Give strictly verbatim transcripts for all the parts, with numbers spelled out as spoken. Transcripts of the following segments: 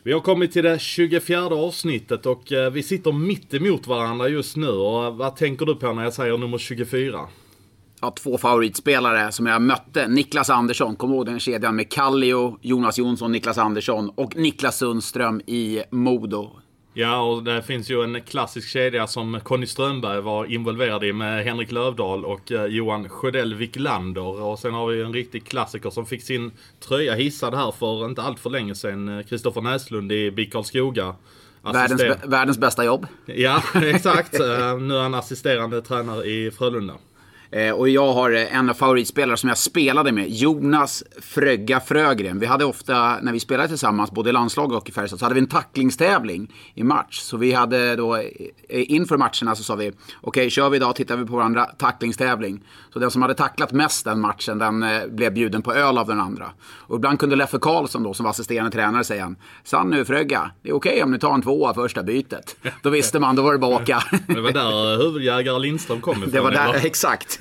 Vi har kommit till det tjugofjärde avsnittet och vi sitter mitt emot varandra just nu. Och vad tänker du på när jag säger nummer tjugofyra? Ja, två favoritspelare som jag mötte. Niklas Andersson, kom ihåg den kedjan med Kallio, Jonas Jonsson, Niklas Andersson och Niklas Sundström i Modo. Ja, och det finns ju en klassisk kedja som Conny Strömberg var involverad i med Henrik Lövdahl och Johan Sjödell Wiklander. Och sen har vi en riktig klassiker som fick sin tröja hissad här för inte allt för länge sedan. Kristoffer Näslund i B I K Karlskoga. Världens, världens bästa jobb. Ja, exakt. Nu är han assisterande tränare i Frölunda. Och jag har en av favoritspelare som jag spelade med, Jonas Frögga Frögren. Vi hade ofta, när vi spelade tillsammans, både i landslag och i Färjestad, så hade vi en tacklingstävling i match. Så vi hade då, inför matcherna så sa vi, okej, okay, kör vi idag, tittar vi på varandra, tacklingstävling. Så den som hade tacklat mest den matchen, den blev bjuden på öl av den andra. Och ibland kunde Leffe Karlsson då, som var assisterande tränare, säga han, Sann nu Frögga, det är okej okay om ni tar en tvåa första bytet. Då visste man, då var det baka. Det var där huvudjägare Lindström kom ifrån. Det var där, eller? Exakt.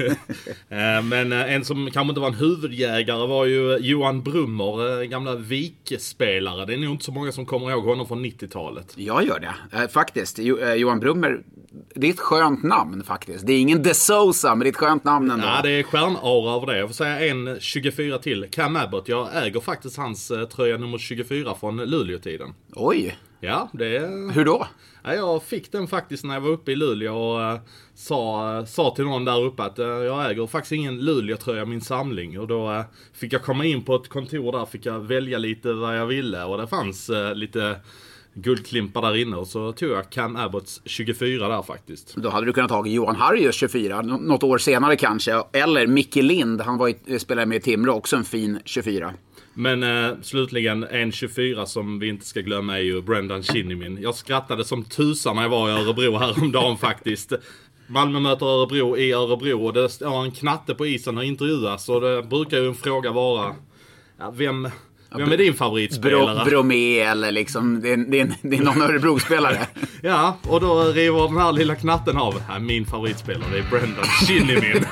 Men en som kanske inte var en huvudjägare var ju Johan Brummer, gamla Vik-spelare. Det är nog inte så många som kommer ihåg honom från nittiotalet. Jag gör det, faktiskt. Johan Brummer, det är ett skönt namn faktiskt. Det är ingen De Sousa, men det är ett skönt namn ändå. Ja, det är stjärnara över det. Jag får säga en tjugofyra till. Cam Abbott, jag äger faktiskt hans tröja nummer tjugofyra från Luleå-tiden. Oj! Ja, det är... Hur då? Ja, jag fick den faktiskt när jag var uppe i Luleå och uh, sa, sa till någon där uppe att uh, jag äger faktiskt ingen Luleå-tröja i min samling. Och då uh, fick jag komma in på ett kontor där, fick jag välja lite vad jag ville. Och det fanns uh, lite guldklimpar där inne och så tog jag Cam Abbotts tjugofyra där faktiskt. Då hade du kunnat ta Johan Harrius tjugofyra, något år senare kanske. Eller Micke Lind, han var i, spelade med i Timrå, också en fin tjugofyra. Men eh, slutligen en tjugofyra som vi inte ska glömma är ju Brendan Shinnimin. Jag skrattade som tusan när jag var i Örebro häromdagen faktiskt. Malmö möter Örebro i Örebro och det står en knatte på isen och intervjuas. Och det brukar ju en fråga vara, ja, vem... Vem är din favoritspelare? Bro, Bromé eller liksom, det är, det är, det är någon Örebro-spelare. Ja, och då river den här lilla knatten av. Ja, min favoritspelare, det är Brendan Shinnimin.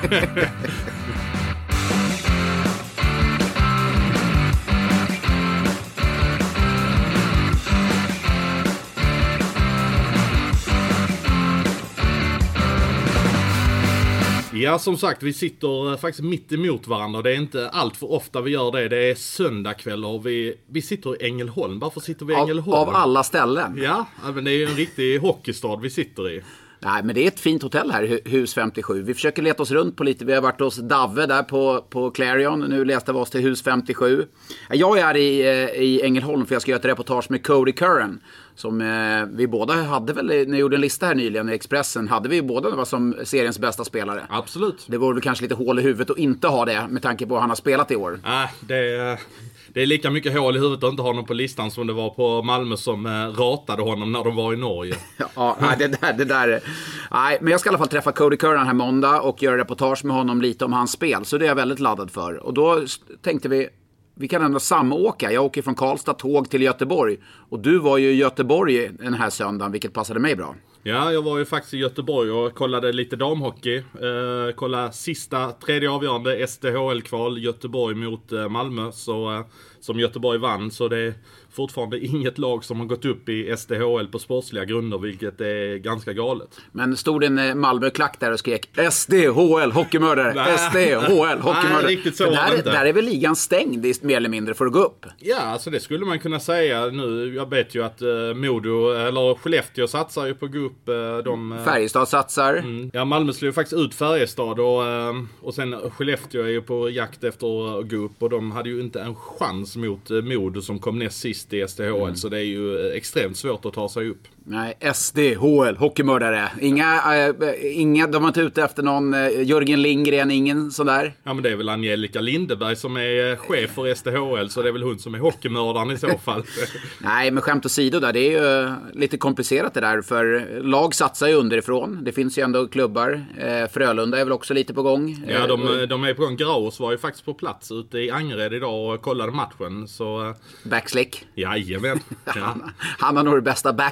Ja, som sagt, vi sitter faktiskt mitt emot varandra. Det är inte allt för ofta vi gör det. Det är söndagkväll och vi, vi sitter i Ängelholm. Varför sitter vi i Ängelholm? Av, av alla ställen. Ja, men det är ju en riktig hockeystad vi sitter i. Nej, men det är ett fint hotell här, Hus femtiosju. Vi försöker leta oss runt på lite. Vi har varit hos Davve där på, på Clarion. Nu läste vi oss till Hus femtiosju. Jag är i, i Ängelholm för jag ska göra ett reportage med Cody Curran. Som eh, vi båda hade väl, när jag gjorde en lista här nyligen i Expressen, hade vi båda var som seriens bästa spelare. Absolut. Det var väl kanske lite hål i huvudet att inte ha det med tanke på vad han har spelat i år. Nej, äh, det är... Det är lika mycket hål i huvudet att inte ha honom på listan som det var på Malmö som eh, ratade honom när de var i Norge. Ja, nej, det där, det där. Nej, men jag ska i alla fall träffa Cody Curran här måndag och göra reportage med honom lite om hans spel. Så det är jag väldigt laddad för. Och då tänkte vi, vi kan ändå samåka. Jag åker från Karlstad tåg till Göteborg. Och du var ju i Göteborg den här söndagen, vilket passade mig bra. Ja, jag var ju faktiskt i Göteborg och kollade lite damhockey. Eh, kollade sista, tredje avgörande S D H L-kval Göteborg mot eh, Malmö. Så, eh, som Göteborg vann, så det är fortfarande inget lag som har gått upp i S D H L på sportsliga grunder, vilket är ganska galet. Men stod en Malmö-klack där och skrek S D H L hockeymördare, S D H L hockeymördare. Nej, riktigt så där, var det inte. Där är väl ligan stängd mer eller mindre för att gå upp. Ja, alltså det skulle man kunna säga nu. Jag vet ju att uh, Modo, eller Skellefteå satsar ju på att gå upp. Uh, de, uh, Färjestad satsar. Mm. Ja, Malmö slår ju faktiskt ut Färjestad och, uh, och sen Skellefteå är ju på jakt efter att gå upp och de hade ju inte en chans mot uh, Modo som kom näst sist i S D H L, mm. Så det är ju uh, extremt svårt att ta sig upp. Nej, S D H L, hockeymördare. Inga, äh, inga, de har inte ute efter någon äh, Jörgen Lindgren, ingen sådär. Ja, men det är väl Angelica Lindeberg som är chef för S D H L, så det är väl hon som är hockeymördaren i så fall. Nej, men skämt åsido där, det är ju lite komplicerat det där, för lag satsar ju underifrån. Det finns ju ändå klubbar. Eh, Frölunda är väl också lite på gång. Ja, de, de är på gång. Graus var ju faktiskt på plats ute i Angered idag och kollade matchen. Så... Backslick. Jajamän. Ja. han, han har nog det bästa backslicket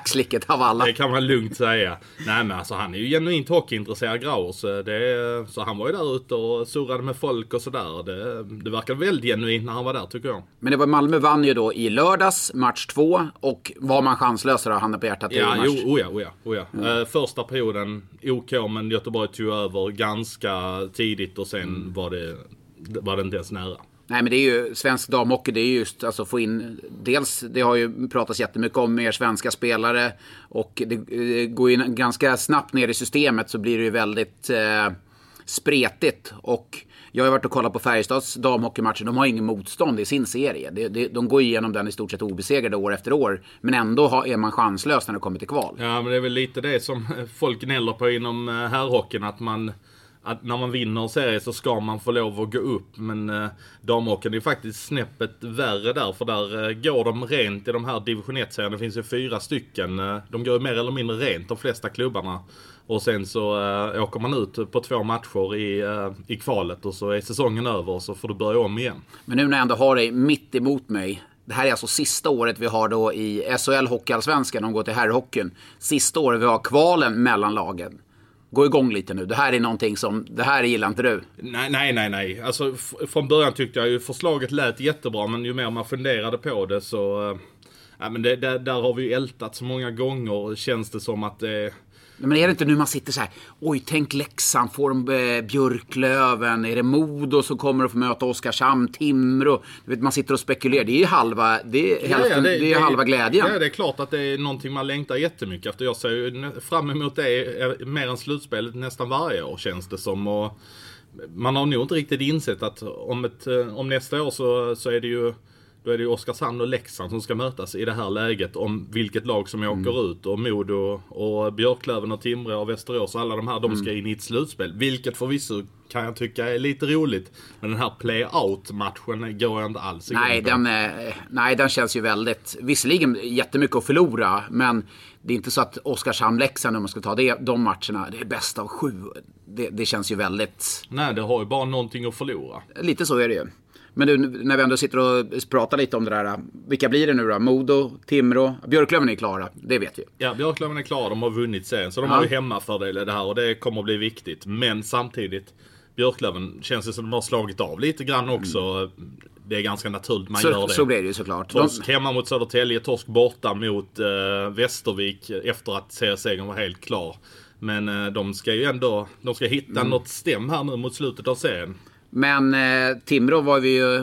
av alla. Det kan man lugnt säga. Nej, men alltså han är ju genuint hockeyintresserad, Grauers. Det, så han var ju där ute och surrade med folk och sådär. Det, det verkar väldigt genuint när han var där, tycker jag. Men det var Malmö vann ju då i lördags, match två. Och var man chanslösare, handen på hjärtat? Ja, match. jo, oja, oja, oja. Mm. Uh, första perioden, OK, men Göteborg tog över ganska tidigt och sen mm. var, det, var det inte ens nära. Nej, men det är ju svensk damhockey, det är just alltså få in, dels det har ju pratats jättemycket om mer svenska spelare och det, det går ju ganska snabbt ner i systemet, så blir det ju väldigt eh, spretigt. Och jag har varit och kollat på Färjestads damhockeymatcher, de har ingen motstånd i sin serie. De, de, de går igenom den i stort sett obesegrade år efter år, men ändå har, är man chanslös när det kommer till kval. Ja, men det är väl lite det som folk gnäller på inom herrhockeyn, att man att när man vinner en serie så ska man få lov att gå upp. Men eh, damhockeyn är faktiskt snäppet värre där. För där eh, går de rent i de här division ett-serien. Det finns ju fyra stycken. Eh, de går mer eller mindre rent, de flesta klubbarna. Och sen så eh, åker man ut på två matcher i, eh, i kvalet. Och så är säsongen över och så får du börja om igen. Men nu när jag ändå har dig mitt emot mig. Det här är alltså sista året vi har då i S H L Hockeyallsvenskan. De går till herrhockeyn. Sista året vi har kvalen mellan lagen. Gå igång lite nu. Det här är någonting som, det här gillar inte du. Nej, nej, nej, nej. Alltså f- från början tyckte jag ju förslaget lät jättebra, men ju mer man funderade på det så... Äh, ja, men det, där, där har vi ju ältat så många gånger, känns det som att det... Men är det inte nu man sitter så här, oj, tänk Leksand, får de eh, Björklöven, är det Modo som kommer att få möta Oskarshamn, Timrå, du vet, man sitter och spekulerar, det är ju halva, det är, ja, hälften, ja, det, det är det, halva glädjen. Ja, det är klart att det är någonting man längtar jättemycket efter. Jag ser ju fram emot det mer än slutspelet nästan varje år, känns det som. Och man har nog inte riktigt insett att om, ett, om nästa år så, så är det ju Då är det ju Oskarshamn och Leksand som ska mötas i det här läget om vilket lag som åker mm. ut. Och Modo och Björklöven och Timrå och Västerås och alla de här, de ska in i ett slutspel. Vilket förvisso kan jag tycka är lite roligt. Men den här play-out-matchen går jag inte alls igång nej, på. den, nej, den känns ju väldigt, visserligen jättemycket att förlora, men det är inte så att Oskarshamn-Leksand, om man ska ta det, de matcherna, det är bäst av sju. Det, det känns ju väldigt... Nej, det har ju bara någonting att förlora. Lite så är det ju. Men du, när vi ändå sitter och pratar lite om det där, vilka blir det nu då? Modo, Timrå, Björklöven är klara, det vet vi. Ja, Björklöven är klara, de har vunnit sen, så de ja. har ju hemmafördel det här och det kommer att bli viktigt. Men samtidigt, Björklöven känns det som de har slagit av lite grann också. Mm. Det är ganska naturligt man så, gör det. Så blir det ju såklart. Torsk de... hemma mot Södertälje, torsk borta mot eh, Västervik efter att seriesegern var helt klar. Men eh, de ska ju ändå, de ska hitta mm. något stäm här nu mot slutet av serien. Men eh, Timrå var vi ju eh,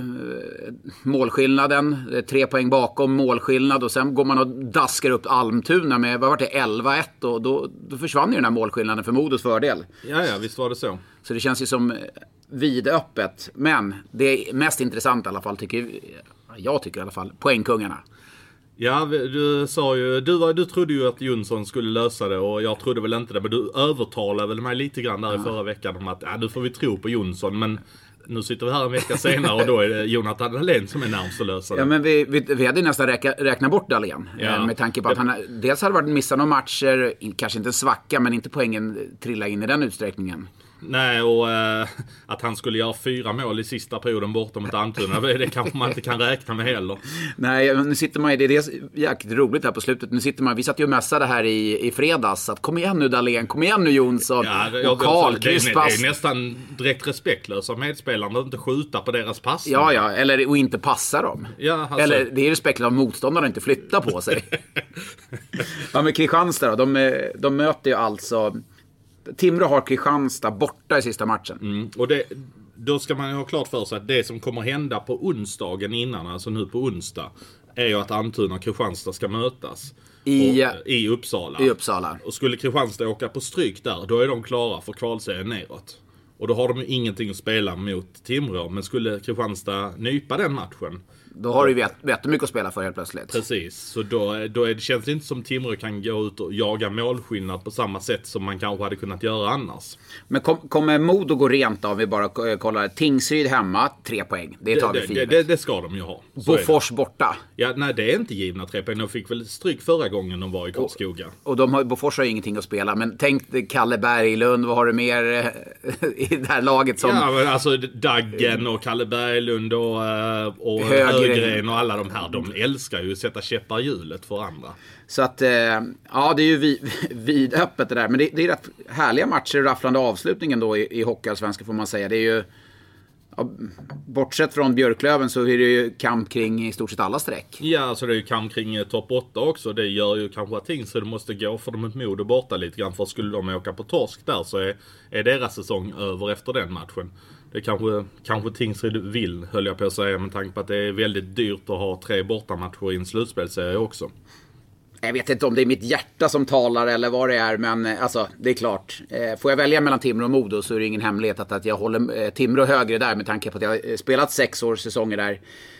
målskillnaden, eh, tre poäng bakom målskillnad, och sen går man och daskar upp Almtuna med, vad var det, elva ett, och då, då försvann ju den här målskillnaden för Modos fördel. Ja, ja, visst var det så. Så det känns ju som eh, vidöppet, men det är mest intressant i alla fall, tycker jag tycker i alla fall, poängkungarna. Ja, du sa ju, du, var, du trodde ju att Jonsson skulle lösa det, och jag trodde väl inte det, men du övertalade väl mig lite grann där ja. i förra veckan om att ja, nu får vi tro på Jonsson, men nu sitter vi här en vecka senare och då är det Jonathan Dahlén som är närmast att lösa det. Ja, men vi, vi, vi hade nästan räkna, räknat bort Dahlén, ja. med tanke på att han dels hade varit missat några matcher, kanske inte en svacka, men inte poängen trilla in i den utsträckningen. Nej, och äh, att han skulle göra fyra mål i sista perioden borta mot Almtuna, det kanske man inte kan räkna med heller. Nej, nu sitter man i, det är det jäkligt roligt här på slutet. Nu sitter man, vi satt ju och mässade här i, i fredags, att kom igen nu Dahlén, kom igen nu Jonsson, ja, det, och Karl, det, det, det är nästan direkt respektlöst av medspelarna att inte skjuta på deras pass. Ja, ja, eller och inte passa dem. Ja, alltså. Eller det är respektlöst av motståndarna inte flytta på sig. Ja, men Kristianstad då, de, de möter ju alltså... Timrå har Kristianstad borta i sista matchen. Mm, och det, då ska man ju ha klart för sig att det som kommer hända på onsdagen innan, alltså nu på onsdag, är ju att Almtuna och Kristianstad ska mötas i, och, i, Uppsala. i Uppsala. Och skulle Kristianstad åka på stryk där, då är de klara för kvalserien neråt. Och då har de ju ingenting att spela mot Timrå, men skulle Kristianstad nypa den matchen, då har du jättemycket att spela för helt plötsligt. Precis, så då, då är det, känns det inte som Timrå kan gå ut och jaga målskillnad på samma sätt som man kanske hade kunnat göra annars. Men kom, kommer Modo gå rent av? Vi bara kollar. Tingsryd hemma, tre poäng. Det tar vi för det, det, det ska de ju ha. Bofors borta. Ja, nej, det är inte givna tre poäng. De fick väl stryk förra gången de var i Karlskoga. Och, och de har, Bofors har ju ingenting att spela. Men tänk Kalle Berglund, vad har du mer i det här laget som... Ja, men alltså Daggen och Kalle Berglund och, och Högren, Sjögren och alla de här, de älskar ju att sätta käppar i hjulet för andra. Så att, eh, ja det är ju vid, vidöppet det där. Men det, det är rätt härliga matcher, rafflande avslutningen då i, i hockeyallsvenskan får man säga. Det är ju, ja, bortsett från Björklöven så är det ju kamp kring i stort sett alla streck. Ja, alltså det är ju kamp kring eh, topp åtta också. Det gör ju kanske att ting så det måste gå för dem ett Modo borta lite grann. För skulle de åka på torsk där så är, är deras säsong över efter den matchen. Det kanske, kanske Tingsryd vill, höll jag på att säga, med tanke på att det är väldigt dyrt att ha tre bortamatcher i en slutspelserie också. Jag vet inte om det är mitt hjärta som talar eller vad det är, men alltså, det är klart. Får jag välja mellan Timrå och Modo så är det ingen hemlighet att, att jag håller Timrå högre där med tanke på att jag har spelat sex års säsonger där.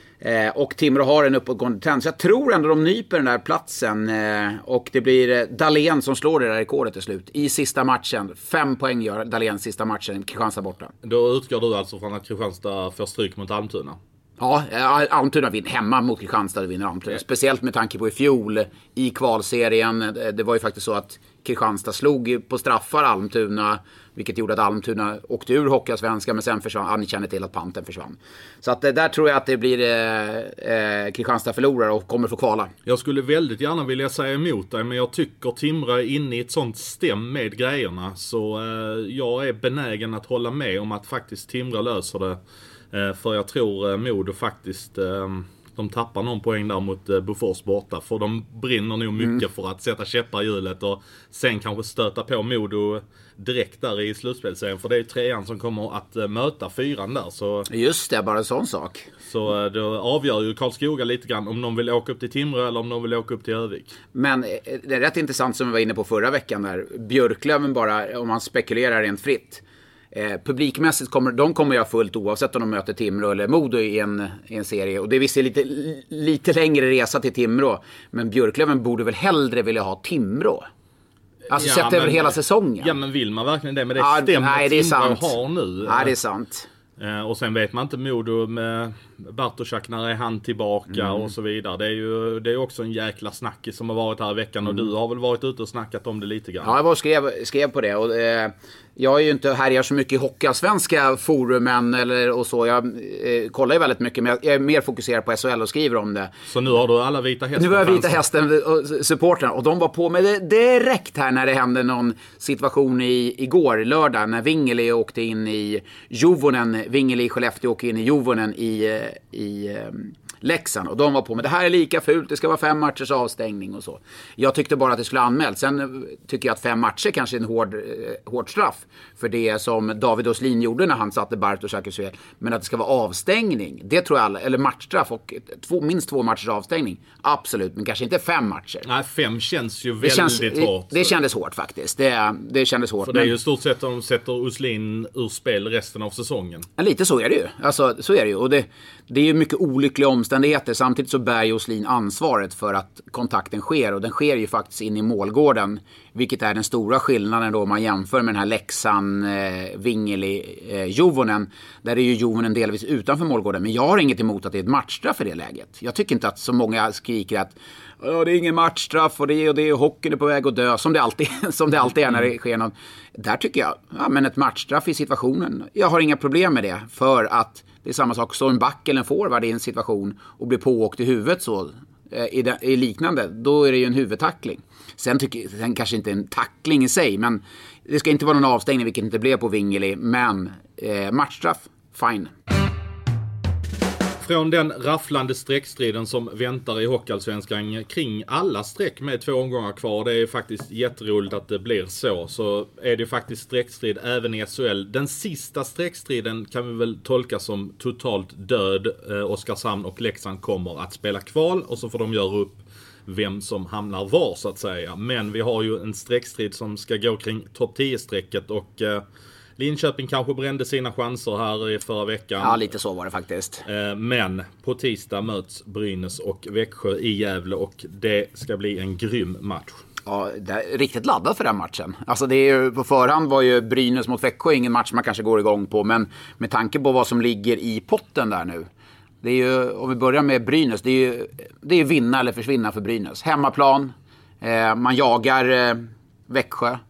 Och Timrå har en uppåtgående trend. Så jag tror ändå de nyper den där platsen. Och det blir Dahlén som slår det där rekordet till slut. I sista matchen. Fem poäng gör Dahlén sista matchen. Kristianstad borta. Då utgår du alltså från att Kristianstad får stryk mot Almtuna? Ja, Almtuna vinner hemma mot Kristianstad, vinner Almtuna. Speciellt med tanke på i fjol i kvalserien. Det var ju faktiskt så att Kristianstad slog på straffar Almtuna, vilket gjorde att Almtuna åkte ur Hockeyallsvenskan, men sen försvann, ja, ni känner till att panten försvann. Så att där tror jag att det blir eh, eh, Kristianstad förlorar och kommer få kvala. Jag skulle väldigt gärna vilja säga emot dig, men jag tycker Timrå är inne i ett sånt stäm med grejerna, så eh, jag är benägen att hålla med om att faktiskt Timrå löser det. För jag tror Modo faktiskt, de tappar någon poäng där mot Bofors borta. För de brinner nog mycket mm. för att sätta käppar i hjulet och sen kanske stöta på Modo direkt där i slutspelserien. För det är ju trean som kommer att möta fyran där. Så, just det, bara en sån sak. Så då avgör ju Karlskoga lite grann om de vill åka upp till Timrå eller om de vill åka upp till Övik. Men det är rätt intressant som vi var inne på förra veckan där. Björklöven bara, om man spekulerar rent fritt. Eh, publikmässigt kommer de kommer jag fullt oavsett om de möter Timrå eller Modo i en, i en serie. Och det är visst lite, lite längre resa till Timrå. Men Björklöven borde väl hellre vilja ha Timrå. Alltså ja, sett över hela säsongen. Ja, men vill man verkligen det? Men det ja, stämmer nej, det är Timrå sant. har nu. Ja, det är sant. Eh, och sen vet man inte Modo med Bartoszak, när är han tillbaka mm. och så vidare. Det är ju det är också en jäkla snackis som har varit här i veckan. Mm. Och du har väl varit ute och snackat om det lite grann. Ja, jag var skrev, skrev på det. Och, eh, jag är ju inte härjar så mycket i hockeyallsvenska forumen eller, och så. Jag eh, kollar ju väldigt mycket, men jag är mer fokuserad på S H L och skriver om det. Så nu har du alla vita hästen? Nu har jag vita hästen och supporterna. Och de var på med det direkt här när det hände någon situation i, igår, lördag, när Vingeli åkte in i Juvonen. Vingeli i Skellefteå åkte in i Juvonen i, i um, Leksand. Och de var på med det här är lika fult, det ska vara fem matchers avstängning och så. Jag tyckte bara att det skulle anmält. Sen tycker jag att fem matcher kanske är en hård, eh, hård straff för det som David Åslin gjorde när han satte Bartoszak i spel. Men att det ska vara avstängning, det tror jag alla, eller matchstraff och två, minst två matchers avstängning. Absolut, men kanske inte fem matcher. Nej, fem känns ju väldigt det känns, hårt. Det, det kändes hårt faktiskt. Det, det kändes hårt. För det är ju stort sett att de sätter Åslin ur spel resten av säsongen. Ja, lite så är det ju. Alltså, så är det ju. Och det, det är ju mycket olyckliga omständigheter. Samtidigt så bär ju Åslin ansvaret för att kontakten sker. Och den sker ju faktiskt in i målgården. Vilket är den stora skillnaden då om man jämför med den här Leksand, eh, Vingeli, eh, Juvonen. Där är ju Juvonen delvis utanför målgården. Men jag har inget emot att det är ett matchstraff i det läget. Jag tycker inte att så många skriker att det är ingen matchstraff och det är och det är hockeyn är på väg att dö. Som det alltid, som det alltid är när det sker något. Där tycker jag, ja men ett matchstraff i situationen. Jag har inga problem med det. För att det är samma sak, står en back eller en forward i en situation och blir pååkt i huvudet så i, det, i liknande, då är det ju en huvudtackling. Sen tycker sen kanske inte en tackling i sig, men det ska inte vara någon avstängning, vilket inte blev på Vingeli, men eh, matchstraff, fine. Från den rafflande streckstriden som väntar i Hockeyallsvenskan kring alla streck med två omgångar kvar. Det är faktiskt jätteroligt att det blir så. Så är det faktiskt streckstrid även i S H L. Den sista streckstriden kan vi väl tolka som totalt död. Eh, Oskarshamn och Leksand kommer att spela kval och så får de göra upp vem som hamnar var så att säga. Men vi har ju en streckstrid som ska gå kring topp tio-strecket och eh, Linköping kanske brände sina chanser här i förra veckan. Ja, lite så var det faktiskt. Men på tisdag möts Brynäs och Växjö i Gävle och det ska bli en grym match. Ja, det är riktigt laddad för den matchen. Alltså det är ju, på förhand var ju Brynäs mot Växjö ingen match man kanske går igång på. Men med tanke på vad som ligger i potten där nu. Det är ju, om vi börjar med Brynäs, det är ju det är vinna eller försvinna för Brynäs. Hemmaplan, eh, man jagar eh, Växjö.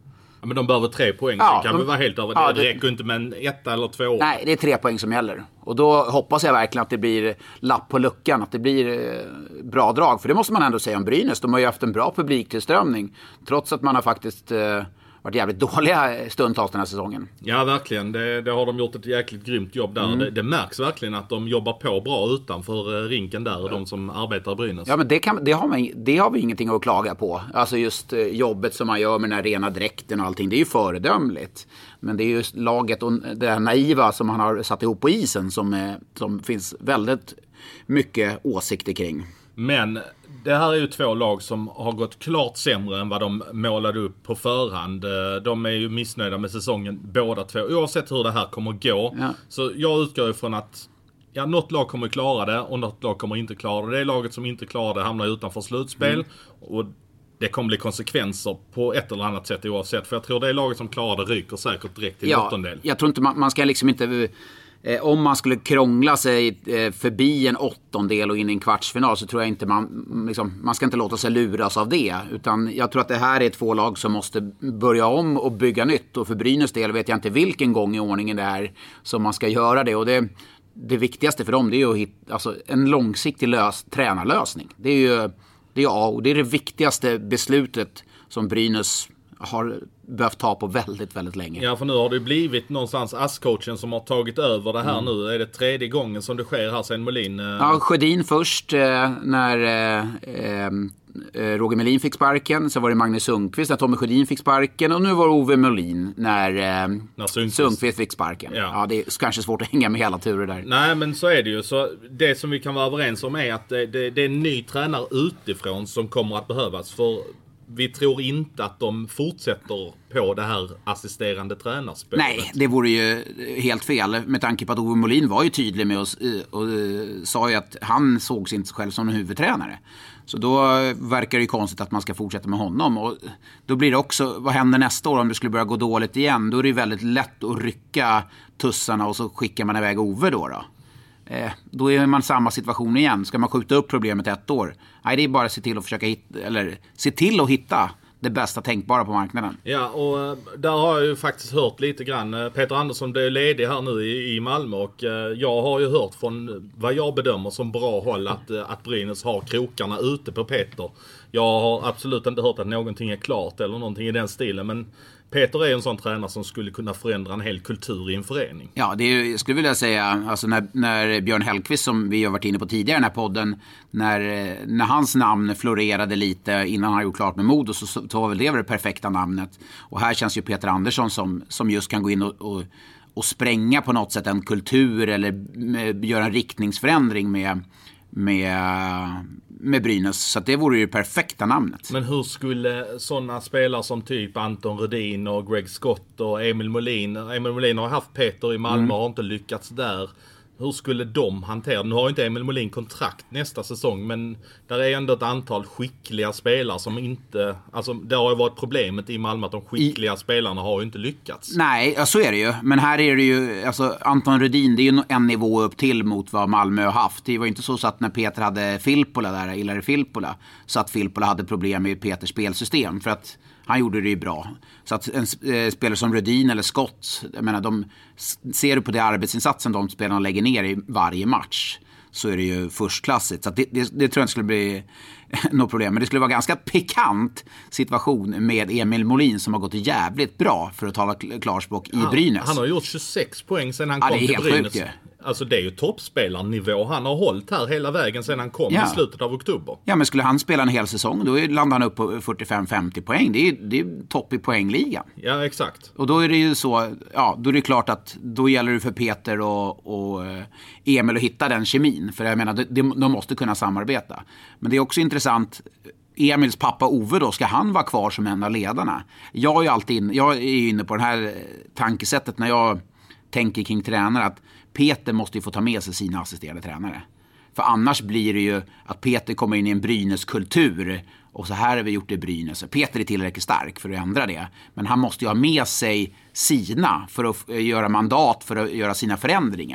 Ja, men de behöver tre poäng, ja, så kan de, vi vara helt över. Ja, det, det räcker inte med en ett eller två år. Nej, det är tre poäng som gäller. Och då hoppas jag verkligen att det blir lapp på luckan, att det blir eh, bra drag. För det måste man ändå säga om Brynäs. De har ju haft en bra publiktillströmning, trots att man har faktiskt eh, varit jävligt dåliga stundtals den här säsongen. Ja, verkligen. Det, det har de gjort ett jäkligt grymt jobb där. Mm. Det, det märks verkligen att de jobbar på bra utanför eh, rinken där, ja. De som arbetar i Brynäs. Ja, men det, kan, det, har man, det har vi ingenting att klaga på. Alltså just eh, jobbet som man gör med den här rena dräkten och allting, det är ju föredömligt. Men det är just laget och det här naiva som han har satt ihop på isen som, eh, som finns väldigt mycket åsikter kring. Men det här är ju två lag som har gått klart sämre än vad de målade upp på förhand. De är ju missnöjda med säsongen båda två. Oavsett hur det här kommer att gå. Ja. Så jag utgår ifrån att ja, något lag kommer att klara det och något lag kommer inte klara det. Det är laget som inte klarar det hamnar utanför slutspel. Mm. Och det kommer bli konsekvenser på ett eller annat sätt oavsett. För jag tror det är laget som klarar det ryker säkert direkt till ja, åttondel. Jag tror inte man, man ska liksom inte... Eh, om man skulle krångla sig eh, förbi en åttondel och in i en kvartsfinal, så tror jag inte man, liksom, man ska inte låta sig luras av det. Utan jag tror att det här är två lag som måste börja om och bygga nytt. Och för Brynäs del vet jag inte vilken gång i ordningen det är som man ska göra det. Och det, det viktigaste för dem, det är ju att hitta, alltså, en långsiktig lös, tränarlösning. Det är ju det är, ja, och det är det viktigaste beslutet som Brynäs har behövt ta på väldigt, väldigt länge. Ja, för nu har det blivit någonstans ASS-coachen som har tagit över det här mm. nu. Är det tredje gången som det sker här sen Melin? Eh... Ja, Sjödin först eh, när eh, eh, Roger Melin fick sparken. Så var det Magnus Sundqvist när Tommy Sjödin fick sparken. Och nu var det Ove Melin när, eh, när Sundqvist. Sundqvist fick sparken. Ja. Ja, det är kanske svårt att hänga med hela turer där. Nej, men så är det ju. Så det som vi kan vara överens om är att det, det, det är en ny tränare utifrån som kommer att behövas. För vi tror inte att de fortsätter på det här assisterande tränarspåret. Nej, det vore ju helt fel. Med tanke på att Ove Molin var ju tydlig med oss och sa ju att han såg sig inte själv som en huvudtränare. Så då verkar det ju konstigt att man ska fortsätta med honom. Och då blir det också, vad händer nästa år om det skulle börja gå dåligt igen? Då är det ju väldigt lätt att rycka tussarna och så skickar man iväg Ove då då. Eh, då är man i samma situation igen. Ska man skjuta upp problemet ett år? Nej, det är bara att se till att försöka hitta, eller se till att hitta det bästa tänkbara på marknaden. Ja, och där har jag ju faktiskt hört lite grann. Peter Andersson blev ledig här nu i, i Malmö och jag har ju hört från vad jag bedömer som bra håll att, att Brynäs har krokarna ute på Peter. Jag har absolut inte hört att någonting är klart eller någonting i den stilen, men Peter är en sån tränare som skulle kunna förändra en hel kultur i en förening. Ja, det är, jag skulle vilja säga, alltså när, när Björn Hellqvist, som vi har varit inne på tidigare i den här podden, när, när hans namn florerade lite innan han gjort klart med Modo, så, så var väl det, väl det perfekta namnet. Och här känns ju Peter Andersson som, som just kan gå in och, och, och spränga på något sätt en kultur eller med, göra en riktningsförändring med... med, med Brynäs. Så det vore ju det perfekta namnet. Men hur skulle sådana spelare som typ Anton Rudin och Greg Scott och Emil Molin, Emil Molin har haft Peter i Malmö och mm. har inte lyckats där. Hur skulle de hantera? Nu har inte Emil Molin kontrakt nästa säsong, men där är ändå ett antal skickliga spelare som inte... Alltså, det har ju varit problemet i Malmö att de skickliga I... spelarna har ju inte lyckats. Nej, så är det ju. Men här är det ju... Alltså, Anton Rudin, det är ju en nivå upp till mot vad Malmö har haft. Det var ju inte så att när Peter hade Filppula där, Ilari Filppula, så att Filppula hade problem med Peters spelsystem. För att han gjorde det ju bra. Så att en eh, spelare som Rudin eller Scott, jag menar, de, ser du på det arbetsinsatsen de spelarna lägger ner i varje match, så är det ju förstklassigt. Så att det, det, det tror jag inte skulle bli något problem. Men det skulle vara ganska pikant situation med Emil Molin som har gått jävligt bra, för att tala klarspråk, i Brynäs. Han, han har gjort tjugosex poäng sedan han ja, kom till Brynäs. Sjukt, ja. Alltså det är ju toppspelarnivå han har hållit här hela vägen sedan han kom ja. i slutet av oktober. Ja, men skulle han spela en hel säsong, då landar han upp på fyrtiofem femtio poäng. Det är, det är topp i poängligan. Ja, exakt. Och då är det ju så, ja, då är det klart att då gäller det för Peter och, och Emil att hitta den kemin. För jag menar, de, de måste kunna samarbeta. Men det är också intressant, Emils pappa Ove då, ska han vara kvar som en av ledarna? Jag är ju alltid in, jag är inne på det här tankesättet när jag tänker kring tränare, att Peter måste ju få ta med sig sina assisterande tränare. För annars blir det ju att Peter kommer in i en Brynäs kultur, och så här har vi gjort det i Brynäs. Peter är tillräckligt stark för att ändra det, men han måste ju ha med sig sina för att göra mandat, för att göra sina förändringar.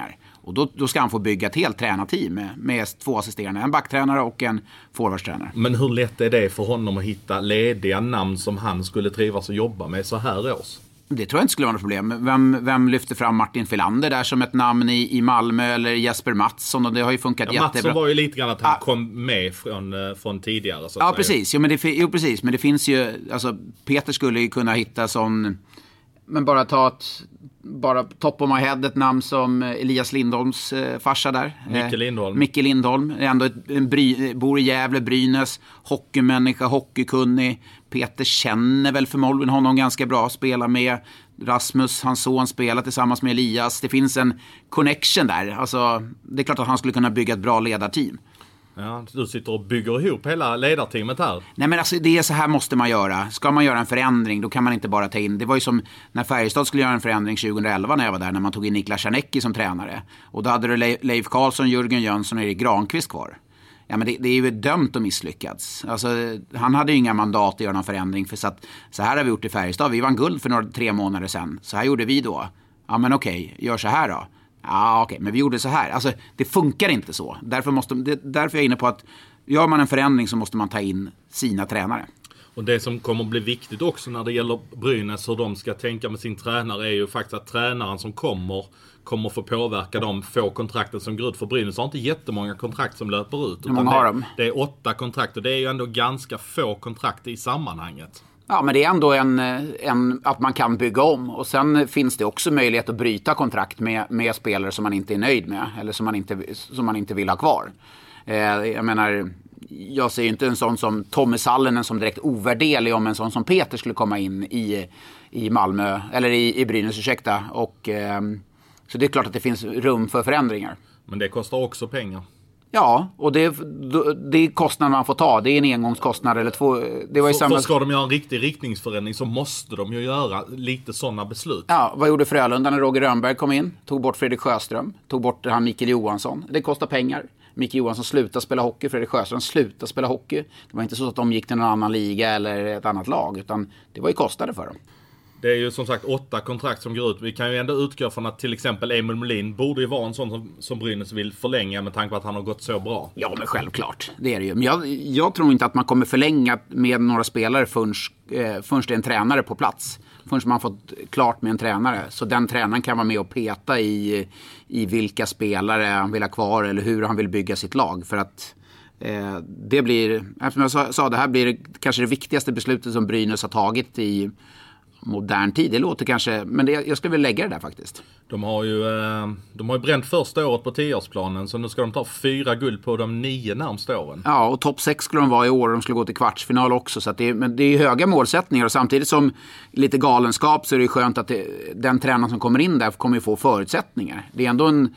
Och då, då ska han få bygga ett helt tränarteam med, med två assisterande, en backtränare och en forwardstränare. Men hur lätt är det för honom att hitta lediga namn som han skulle trivas att jobba med så här års? Det tror jag inte skulle vara något problem. Vem, vem lyfter fram Martin Filander där som ett namn i, i Malmö, eller Jesper Mattsson, och det har ju funkat ja, jättebra. Mattsson var ju lite grann att han ah. kom med från, från tidigare. Så att ja, precis. Jo, men det, jo, precis. Men det finns ju, alltså Peter skulle ju kunna hitta sån, men bara ta ett, bara top of my head, ett namn som Elias Lindholms eh, farsa där. Micke Lindholm. Eh, Micke Lindholm. Ändå ett, en bry, bor i Gävle, Brynäs, hockeymänniska, hockeykunnig. Peter känner väl förmodligen honom ganska bra, spelar med Rasmus, hans son, spelar tillsammans med Elias. Det finns en connection där. Alltså, det är klart att han skulle kunna bygga ett bra ledarteam. Ja, du sitter och bygger ihop hela ledarteamet här. Nej, men alltså det är så här måste man göra. Ska man göra en förändring, då kan man inte bara ta in. Det var ju som när Färjestad skulle göra en förändring tjugoelva när jag var där, när man tog in Niklas Czernecki som tränare. Och då hade du Le- Leif Karlsson, Jörgen Jönsson och Erik Granqvist kvar. Ja, men det, det är ju dömt att misslyckats. Alltså, han hade ju inga mandat att göra någon förändring. För så, att, så här har vi gjort i Färjestad. Vi vann guld för några tre månader sedan. Så här gjorde vi då. Ja, men okej, gör så här då. Ja, okej, men vi gjorde så här. Alltså, det funkar inte så. Därför, måste, det, därför är jag inne på att gör man en förändring så måste man ta in sina tränare. Och det som kommer att bli viktigt också när det gäller Brynäs, hur de ska tänka med sin tränare, är ju faktiskt att tränaren som kommer kommer få påverka de få kontrakten som går ut. För Brynäs har inte jättemånga kontrakt som löper ut. Hur många har de? Det är åtta kontrakt, och det är ju ändå ganska få kontrakt i sammanhanget. Ja, men det är ändå en, en, att man kan bygga om. Och sen finns det också möjlighet att bryta kontrakt med, med spelare som man inte är nöjd med. Eller som man inte, som man inte vill ha kvar. Eh, jag menar, jag ser ju inte en sån som Tommy Sallinen som direkt ovärderlig om en sån som Peter skulle komma in i, i Malmö. Eller i, i Brynäs, ursäkta. Och, eh, så det är klart att det finns rum för förändringar. Men det kostar också pengar. Ja, och det, det är kostnader man får ta. Det är en engångskostnad eller två. Det var ju för, samma... för ska de göra en riktig riktningsförändring så måste de ju göra lite sådana beslut. Ja, vad gjorde Frölunda när Roger Rönnberg kom in? Tog bort Fredrik Sjöström. Tog bort han Mikael Johansson. Det kostar pengar. Mikael Johansson slutade spela hockey. Fredrik Sjöström slutade spela hockey. Det var inte så att de gick till någon annan liga eller ett annat lag. Utan det var ju kostnader för dem. Det är ju som sagt åtta kontrakt som går ut. Vi kan ju ändå utgå från att till exempel Emil Molin borde ju vara en sån som, som Brynäs vill förlänga med tanke på att han har gått så bra. Ja, men självklart. Det är det ju. Men jag, jag tror inte att man kommer förlänga med några spelare förrän, eh, förrän det är en tränare på plats. Förrän man fått klart med en tränare. Så den tränaren kan vara med och peta i, i vilka spelare han vill ha kvar eller hur han vill bygga sitt lag. För att eh, det blir, eftersom jag sa, sa det här blir det kanske det viktigaste beslutet som Brynäs har tagit i modern tid. Det låter kanske, men det, jag skulle vilja lägga det där faktiskt. De har ju de har ju bränt första året på tioårsplanen, så nu ska de ta fyra guld på de nio närmsta åren. Ja, och topp sex skulle de vara i år och de skulle gå till kvartsfinal också. Så att det, men det är höga målsättningar, och samtidigt som lite galenskap så är det skönt att det, den tränaren som kommer in där kommer ju få förutsättningar. Det är ändå en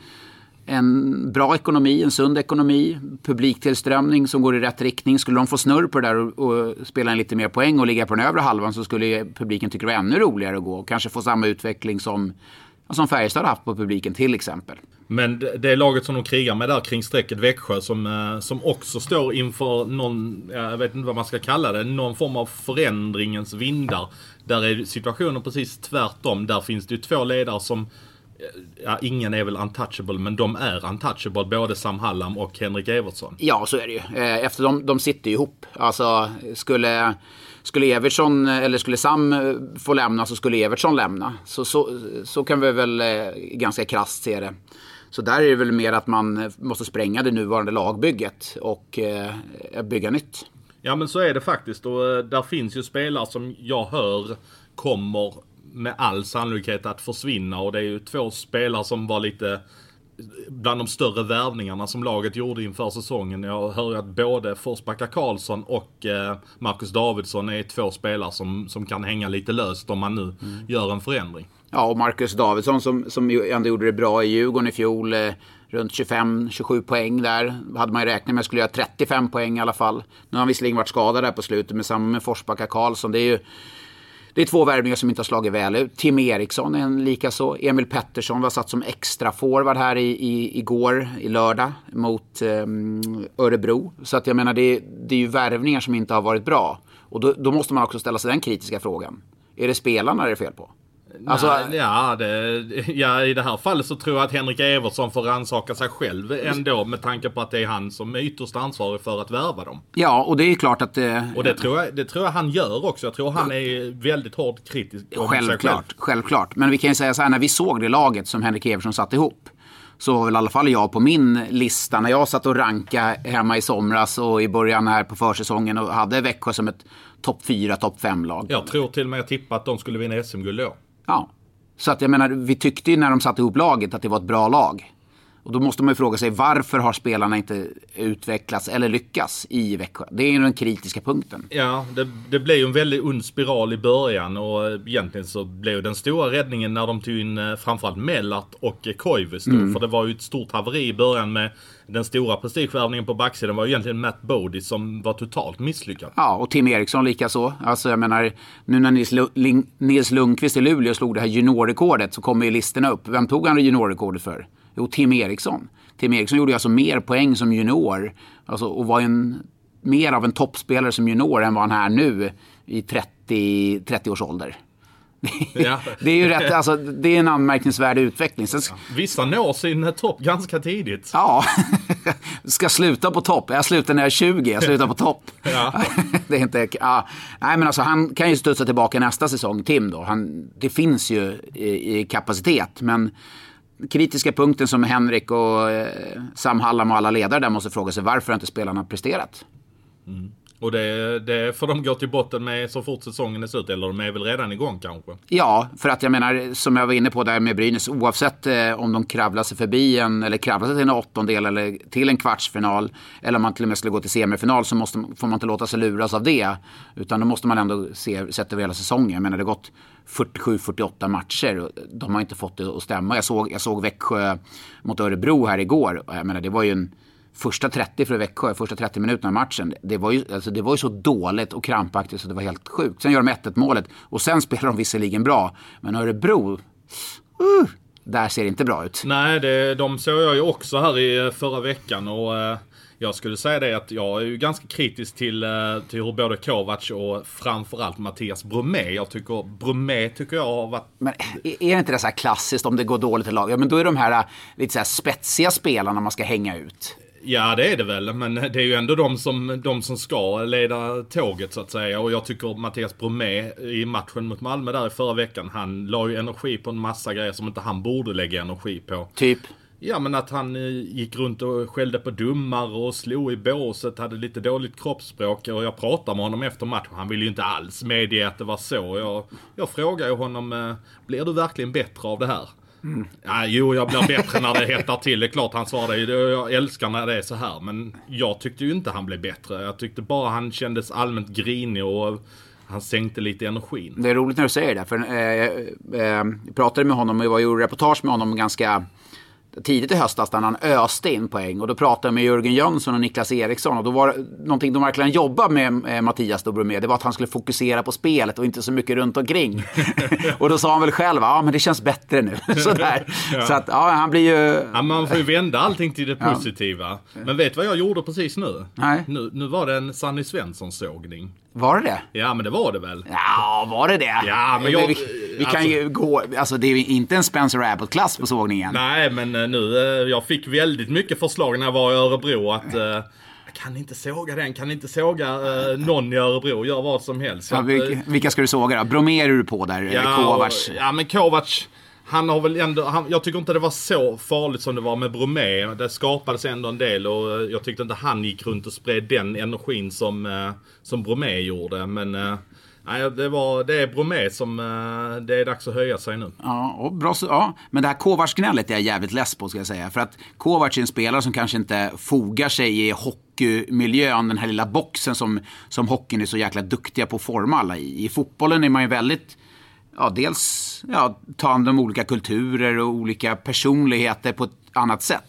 En bra ekonomi, en sund ekonomi, publiktillströmning som går i rätt riktning. Skulle de få snurr på det där och, och spela en lite mer poäng och ligga på den övre halvan, så skulle publiken tycka det var ännu roligare att gå och kanske få samma utveckling som, som Färjestad har haft på publiken till exempel. Men det är laget som de krigar med där kring strecket, Växjö, som, som också står inför någon, jag vet inte vad man ska kalla det, någon form av förändringens vindar. Där är situationen precis tvärtom. Där finns det ju två ledare som, ja, ingen är väl untouchable, men de är untouchable, både Sam Hallam och Henrik Evertsson. Ja, så är det ju. Efter de, de sitter ju ihop. Alltså, skulle, skulle Evertsson, eller skulle Sam få lämna, så skulle Evertsson lämna. Så, så, så kan vi väl ganska krasst se det. Så där är det väl mer att man måste spränga det nuvarande lagbygget och eh, bygga nytt. Ja, men så är det faktiskt. Och där finns ju spelare som jag hör kommer med all sannolikhet att försvinna, och det är ju två spelare som var lite bland de större värvningarna som laget gjorde inför säsongen. Jag hör att både Forsbacka Karlsson och eh, Marcus Davidsson är två spelare som, som kan hänga lite löst om man nu mm. gör en förändring. Ja, och Marcus Davidsson som, som ändå gjorde det bra i Djurgården i fjol, eh, runt tjugofem tjugosju poäng där. Hade man ju räknat med att skulle göra trettiofem poäng i alla fall. Nu har han visserligen varit skadad där på slutet, med samma med Forsbacka Karlsson. Det är ju Det är två värvningar som inte har slagit väl ut. Tim Eriksson är en likaså. Emil Pettersson var satt som extra forward här i, i, igår, i lördag, mot eh, Örebro. Så att jag menar, det, det är ju värvningar som inte har varit bra. Och då, då måste man också ställa sig den kritiska frågan. Är det spelarna det är fel på? Alltså, Nej, ja, det, ja, i det här fallet så tror jag att Henrik Evertsson får rannsaka sig själv ändå, med tanke på att det är han som är ytterst ansvarig för att värva dem. Ja, och det är klart att... Eh, och det tror, jag, det tror jag han gör också. Jag tror han är väldigt hårt kritisk om sig själv. Självklart, självklart. Men vi kan ju säga så här, när vi såg det laget som Henrik Evertsson satt ihop, så var väl i alla fall jag på min lista när jag satt och ranka hemma i somras och i början här på försäsongen och hade Växjö som ett topp fyra, topp fem lag. Jag tror till och med jag tippade att de skulle vinna S M-guld då. Ja, så att jag menar, vi tyckte ju när de satte ihop laget att det var ett bra lag. Och då måste man ju fråga sig, varför har spelarna inte utvecklats eller lyckats i Växjö? Det är ju den kritiska punkten. Ja, det, det blev ju en väldigt ond spiral i början, och egentligen så blev den stora räddningen när de tog in framförallt Mellart och Koivisto. Mm. För det var ju ett stort haveri i början med den stora prestigevärvningen på backsidan. Var ju egentligen Matt Bodie som var totalt misslyckad. Ja, och Tim Eriksson lika så. Alltså jag menar, nu när Nils, L- Nils Lundqvist i Luleå slog det här juniorrekordet så kommer ju listorna upp. Vem tog han det juniorrekordet för? Jo, Tim Eriksson. Tim Eriksson gjorde alltså mer poäng som junior. Alltså, och var en, mer av en toppspelare som junior än vad han är nu i trettio, trettio års ålder. Ja. Det är ju rätt, alltså, det är en anmärkningsvärd utveckling. Sen, ja, vissa når sin topp ganska tidigt. Ja, ska sluta på topp. Jag slutar när jag är tjugo, jag slutar på topp. Ja. Det är inte, ja. Nej, men alltså, han kan ju studsa tillbaka nästa säsong, Tim då. Han, det finns ju i, i kapacitet, men kritiska punkten som Henrik och eh, Sam Hallam och alla ledare där måste fråga sig, varför har inte spelarna presterat? Mm. Och det, det får de gå till botten med så fort säsongen är slut, eller de är väl redan igång kanske? Ja, för att jag menar, som jag var inne på där med Brynäs, oavsett eh, om de kravlar sig förbi en, eller kravlar sig till en åttondel eller till en kvartsfinal, eller om man till och med skulle gå till semifinal, så måste, får man inte låta sig luras av det, utan då måste man ändå se, sätta över hela säsongen. Jag menar, det har gått fyrtiosju fyrtioåtta matcher och de har inte fått det att stämma. Jag såg, jag såg Växjö mot Örebro här igår, och jag menar, det var ju en första trettio för Växjö, första trettio minuterna av matchen, det var ju, alltså det var ju så dåligt och krampaktigt så det var helt sjukt. Sen gör de ett ett målet och sen spelar de visserligen bra, men Örebro, uh, där ser det inte bra ut. Nej, det, de såg jag ju också här i förra veckan, och eh, jag skulle säga det att jag är ju ganska kritisk till, eh, till hur både Kovac och framförallt Mattias Bromé. Jag tycker, Bromé tycker jag har varit... Men är det inte det så här klassiskt om det går dåligt i lag? Ja, men då är de här lite så här spetsiga spelarna man ska hänga ut. Ja, det är det väl, men det är ju ändå de som, de som ska leda tåget så att säga. Och jag tycker Mattias Bromé i matchen mot Malmö där i förra veckan, han la ju energi på en massa grejer som inte han borde lägga energi på. Typ? Ja, men att han gick runt och skällde på domare och slog i båset, hade lite dåligt kroppsspråk. Och jag pratade med honom efter matchen, han ville ju inte alls medge att det var så. Jag, jag frågade ju honom, blir du verkligen bättre av det här? Mm. Ja, jo, jag blir bättre när det hettar till. Det är klart han svarade ju, jag älskar när det är så här. Men jag tyckte ju inte han blev bättre. Jag tyckte bara han kändes allmänt grinig och han sänkte lite energin. Det är roligt när du säger det. För eh, eh, jag pratade med honom och jag gjorde reportage med honom ganska tidigt i höstas där han öste in poäng. Och då pratade jag med Jörgen Jönsson och Niklas Eriksson. Och då var någonting de verkligen jobbade med eh, Mattias Dobromé. Det var att han skulle fokusera på spelet och inte så mycket runt omkring. Och då sa han väl själv, ja men det känns bättre nu. Sådär. Ja. Så att ja, han blir ju... Ja, man får ju vända allting till det positiva. Ja. Men vet du vad jag gjorde precis nu? Nej. Nu, nu var det en Sanny Svensson-sågning. Var det det? Ja, men det var det väl. Ja, var det det? Ja, men jag... Vi, vi kan alltså, ju gå... Alltså, det är ju inte en Spencer Abbott-klass på sågningen. Nej, men nu... Jag fick väldigt mycket förslag när jag var i Örebro att... Uh, kan inte såga den, kan inte såga uh, någon i Örebro, gör vad som helst. Ja, att, vilka, vilka ska du såga då? Bromér är du på där, ja, Kovac. Ja, men Kovac... Han har väl ändå, han, jag tycker inte det var så farligt som det var med Bromé. Det skapades ändå en del och jag tyckte inte han gick runt och spred den energin som, eh, som Bromé gjorde. Men eh, nej, det, var, det är Bromé som eh, det är dags att höja sig nu. Ja, och bra, ja. Men det här Kovac-gnället är jag jävligt less på, ska jag säga. För att Kovac är en spelare som kanske inte fogar sig i hockeymiljön, den här lilla boxen som, som hockeyn är så jäkla duktiga på att forma alla i. I fotbollen är man ju väldigt... Ja, dels ja, ta hand om olika kulturer och olika personligheter på ett annat sätt.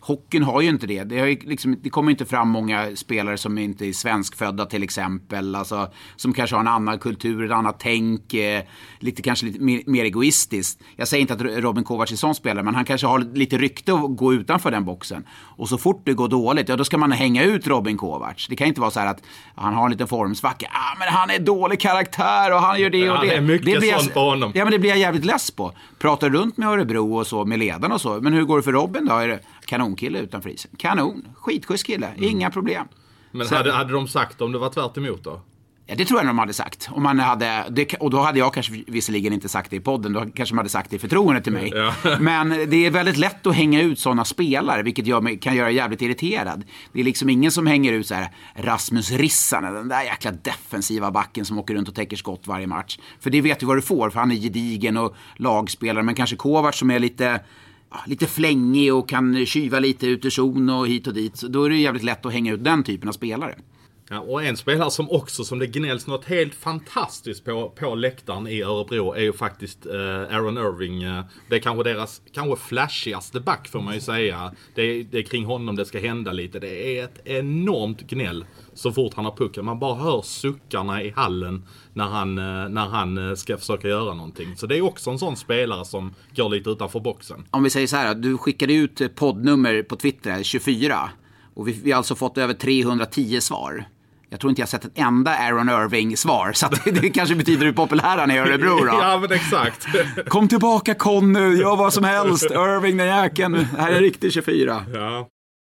hockeyn har ju inte det. Det, har ju liksom, det kommer inte fram många spelare som inte är svenskfödda till exempel. Alltså, som kanske har en annan kultur, ett annat tänk. Eh, lite, kanske lite mer, mer egoistiskt. Jag säger inte att Robin Kovacs är sån spelare, men han kanske har lite rykte att gå utanför den boxen. Och så fort det går dåligt, ja då ska man hänga ut Robin Kovacs. Det kan inte vara så här att han har en liten formsvacka. Ah, men han är dålig karaktär och han gör det och det. Ja, det är mycket det blir sånt jag, på honom. Ja, men det blir jag jävligt less på. Pratar runt med Örebro och så, med ledarna och så. Men hur går det för Robin då? Är det kanonkille utanför isen? Kanon, skitschysst kille, mm. inga problem. Men så, hade, hade de sagt om det var tvärt emot då? Ja, det tror jag de hade sagt. Om man hade, det, och då hade jag kanske visserligen inte sagt det i podden. Då kanske man hade sagt det i förtroende till mig. Ja. Men det är väldigt lätt att hänga ut sådana spelare, vilket gör mig, kan göra jävligt irriterad. Det är liksom ingen som hänger ut så här Rasmus Rissanen, den där jäkla defensiva backen som åker runt och täcker skott varje match. För det vet du vad du får, för han är gedigen och lagspelare. Men kanske Kovacs som är lite... lite flängig och kan kyva lite ut i zon och hit och dit. Då är det jävligt lätt att hänga ut den typen av spelare. Ja, och en spelare som också, som det gnälls något helt fantastiskt på, på läktaren i Örebro är ju faktiskt eh, Aaron Irving. Eh, det är kanske deras kanske flashigaste back får man ju säga. Det är, det är kring honom det ska hända lite. Det är ett enormt gnäll så fort han har pucken. Man bara hör suckarna i hallen när han, eh, när han ska försöka göra någonting. Så det är också en sån spelare som går lite utanför boxen. Om vi säger så här, du skickade ut poddnummer på Twitter, tjugofyra. Och vi, vi har alltså fått över trehundratio svar. Jag tror inte jag har sett ett enda Aaron Irving-svar. Så att det, det kanske betyder hur populär han är i Örebro då. Ja, men exakt. Kom tillbaka Conny, gör vad som helst. Irving den jäkeln, här är riktigt tjugofyra. Ja.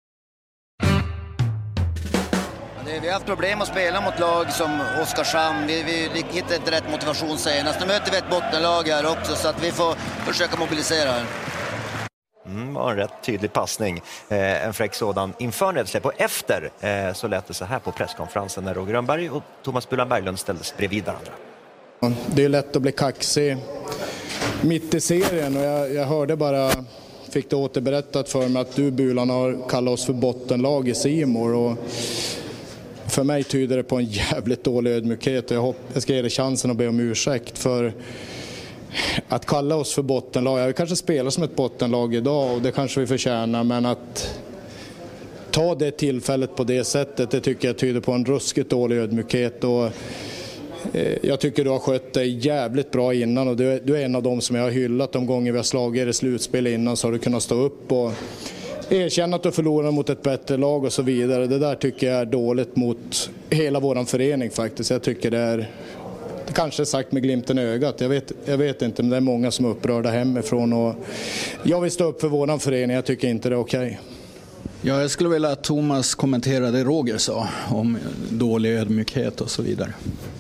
Vi har haft problem att spela mot lag som Oskarshamn. Vi, vi hittade inte rätt motivation senast. Nu möter vi ett bottenlag här också så att vi får försöka mobilisera här. Mm, var en rätt tydlig passning, eh, en fräck sådan inför nedsläpp. Och efter eh, så lät det så här på presskonferensen när Roger Rönnberg och Thomas Bulan Berglund ställdes bredvid varandra. Det är lätt att bli kaxig mitt i serien och jag, jag hörde bara, fick det återberättat för mig att du Bulan har kallat oss för bottenlag i Simor och för mig tyder det på en jävligt dålig ödmjukhet och jag, hopp, jag ska ge dig chansen att be om ursäkt för att kalla oss för bottenlag. Jag kanske spelar som ett bottenlag idag och det kanske vi förtjänar, men att ta det tillfället på det sättet, det tycker jag tyder på en ruskigt dålig ödmjukhet och eh, jag tycker du har skött dig jävligt bra innan och du är, du är en av dem som jag har hyllat de gånger vi har slagit er i slutspel innan, så har du kunnat stå upp och erkänna att du förlorar mot ett bättre lag och så vidare. Det där tycker jag är dåligt mot hela våran förening faktiskt. Jag tycker det är kanske sagt med glimten i ögat. Jag vet, jag vet inte, men det är många som är upprörda hemifrån och jag vill stå upp för våran förening. Jag tycker inte det är okej. Okay. Ja, jag skulle vilja att Thomas kommenterade det Roger sa om dålig ödmjukhet och så vidare.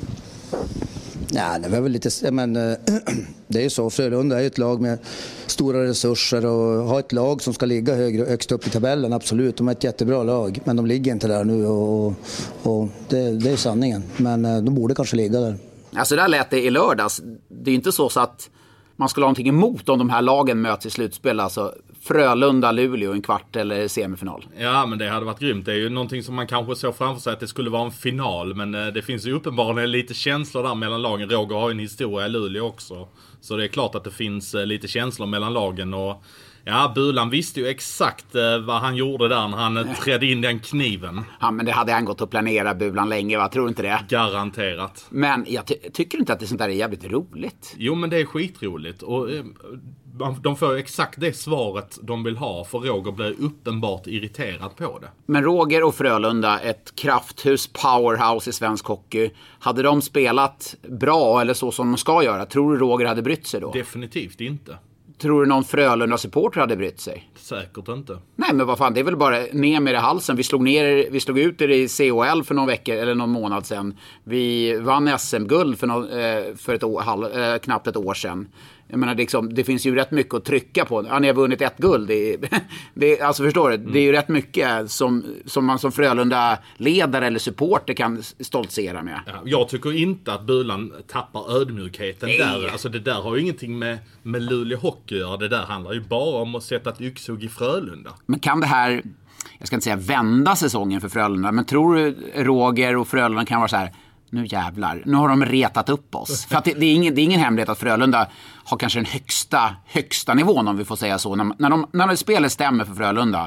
Nej, det var väl lite, men det är ju så, Frölunda är ett lag med stora resurser och har ett lag som ska ligga högre, högst upp i tabellen, absolut. De är ett jättebra lag, men de ligger inte där nu och, och det, det är sanningen. Men de borde kanske ligga där. Alltså där lät det i lördags. Det är inte så, så att man skulle ha någonting emot om de här lagen möts i slutspel. Alltså Frölunda, Luleå, en kvart eller semifinal. Ja, men det hade varit grymt. Det är ju någonting som man kanske såg framför sig att det skulle vara en final. Men det finns ju uppenbarligen lite känslor där mellan lagen. Roger har ju en historia i Luleå också. Så det är klart att det finns lite känslor mellan lagen. Och ja, Bulan visste ju exakt vad han gjorde där när han trädde in den kniven. Ja, men det hade han gått att planera, Bulan, länge, va? Tror inte det? Garanterat. Men jag ty- tycker inte att det sånt där är jävligt roligt. Jo, men det är skitroligt. Och eh, de får exakt det svaret de vill ha, för Roger blir uppenbart irriterad på det. Men Roger och Frölunda, ett krafthus powerhouse i svensk hockey, hade de spelat bra eller så som de ska göra? Tror du Roger hade brytt sig då? Definitivt inte. Tror du någon Frölunda-supporter hade brytt sig? Säkert inte. Nej, men vad fan, det är väl bara ner med det i halsen. Vi slog, ner, vi slog ut det i C H L för någon vecka eller någon månad sedan. Vi vann S M-guld för, någon, för ett år, halv, eh, knappt ett år sedan. Jag menar, det, liksom, det finns ju rätt mycket att trycka på. Ja, ni har vunnit ett guld. Det är, det är, alltså förstår du, mm. det är ju rätt mycket som, som man som Frölunda-ledare eller supporter kan stoltsera med. Ja, jag tycker inte att Bulan tappar ödmjukheten där. Alltså det där har ju ingenting med, med Luleå hockey att göra. Det där handlar ju bara om att sätta ett yxhugg i Frölunda. Men kan det här, jag ska inte säga vända säsongen för Frölunda, men tror du Roger och Frölunda kan vara så här: nu jävlar, nu har de retat upp oss. För att det, det, är ingen, det är ingen hemlighet att Frölunda har kanske den högsta, högsta nivån, om vi får säga så. När, när, de, när det spelet stämmer för Frölunda,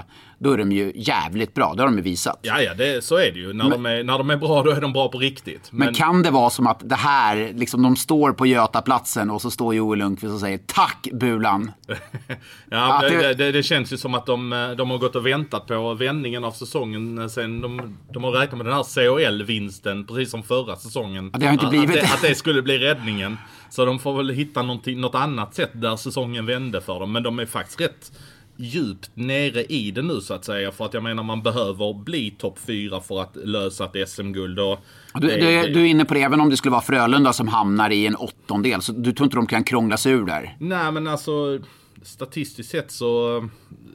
då är de ju jävligt bra. Det har de ju visat. Ja, ja det, så är det ju. När, men, de är, när de är bra, då är de bra på riktigt. Men, men kan det vara som att det här, liksom de står på Götaplatsen och så står Joel Lundqvist och säger tack Bulan? ja, det, det, det, det känns ju som att de, de har gått och väntat på vändningen av säsongen. Sen de, de har räknat med den här C H L-vinsten, precis som förra säsongen. Ja, det har inte blivit att, det, att det skulle bli räddningen. Så de får väl hitta något annat sätt där säsongen vände för dem. Men de är faktiskt rätt djupt nere i det nu så att säga. För att jag menar man behöver bli topp fyra för att lösa ett S M-guld. Och du, det, du, du är inne på det, även om det skulle vara Frölunda som hamnar i en åttondel. Så du tror inte de kan krångla sig ur där? Nej, men alltså statistiskt sett så,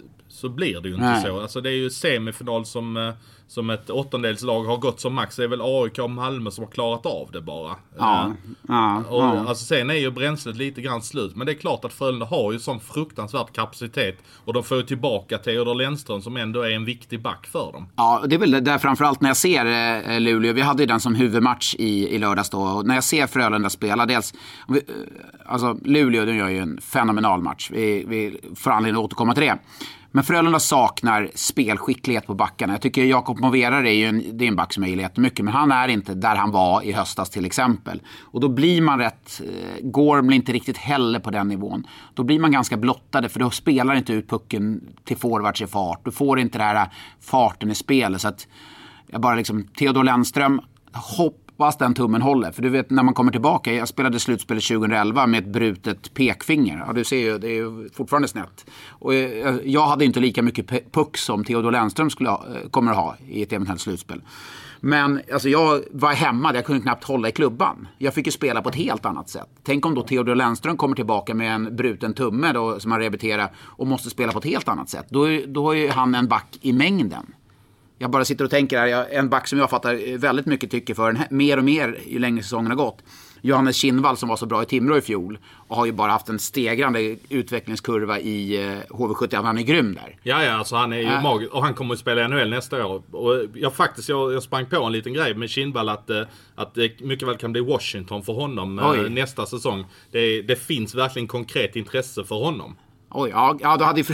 så blir det ju inte Nej. så. Alltså det är ju semifinal som... som ett åttondelslag har gått som max. Det är väl A I K och Malmö som har klarat av det bara. Ja, ja, och, ja. Alltså, sen är ju bränslet lite grann slut. Men det är klart att Frölunda har ju sån fruktansvärd kapacitet. Och de får ju tillbaka Theodor Lennström som ändå är en viktig back för dem. Ja, det är väl där framförallt när jag ser eh, Luleå. Vi hade ju den som huvudmatch i, i lördags då. Och när jag ser Frölunda spela, dels... Vi, alltså Luleå, de gör ju en fenomenal match. Vi, vi får anledning att återkomma till det. Men Frölunda saknar spelskicklighet på backarna. Jag tycker Jakob Moverar är ju en, det är en back som jag gillar jättemycket. Men han är inte där han var i höstas till exempel. Och då blir man rätt... Eh, Gorm blir inte riktigt heller på den nivån. Då blir man ganska blottade för då spelar inte ut pucken till forwards i fart. Du får inte den här farten i spelet. Så att jag bara liksom... Theodor Lennström, hopp. Fast den tummen håller. För du vet, när man kommer tillbaka, jag spelade slutspelet tjugoelva med ett brutet pekfinger. Ja, du ser ju, det är ju fortfarande snett. Och jag, jag hade inte lika mycket puck som Theodor Lennström skulle ha, kommer att ha i ett eventuellt slutspel. Men alltså, jag var hemma, jag kunde knappt hålla i klubban. Jag fick ju spela på ett helt annat sätt. Tänk om då Theodor Lennström kommer tillbaka med en bruten tumme då, som han repeterar och måste spela på ett helt annat sätt. Då, då är ju han en back i mängden. Jag bara sitter och tänker här, en back som jag fattar väldigt mycket tycker för den, mer och mer ju längre säsongen har gått. Johannes Kinnvall som var så bra i Timrå i fjol och har ju bara haft en stegrande utvecklingskurva i H V sjuttio. Han är grym där. Ja, ja, alltså han är ju äh. magisk och han kommer att spela i N H L nästa år. Och jag faktiskt, jag, jag sprang på en liten grej med Kinnvall att, att det mycket väl kan bli Washington för honom Oj. nästa säsong. Det, det finns verkligen konkret intresse för honom. Oj, ja, ja då hade ju...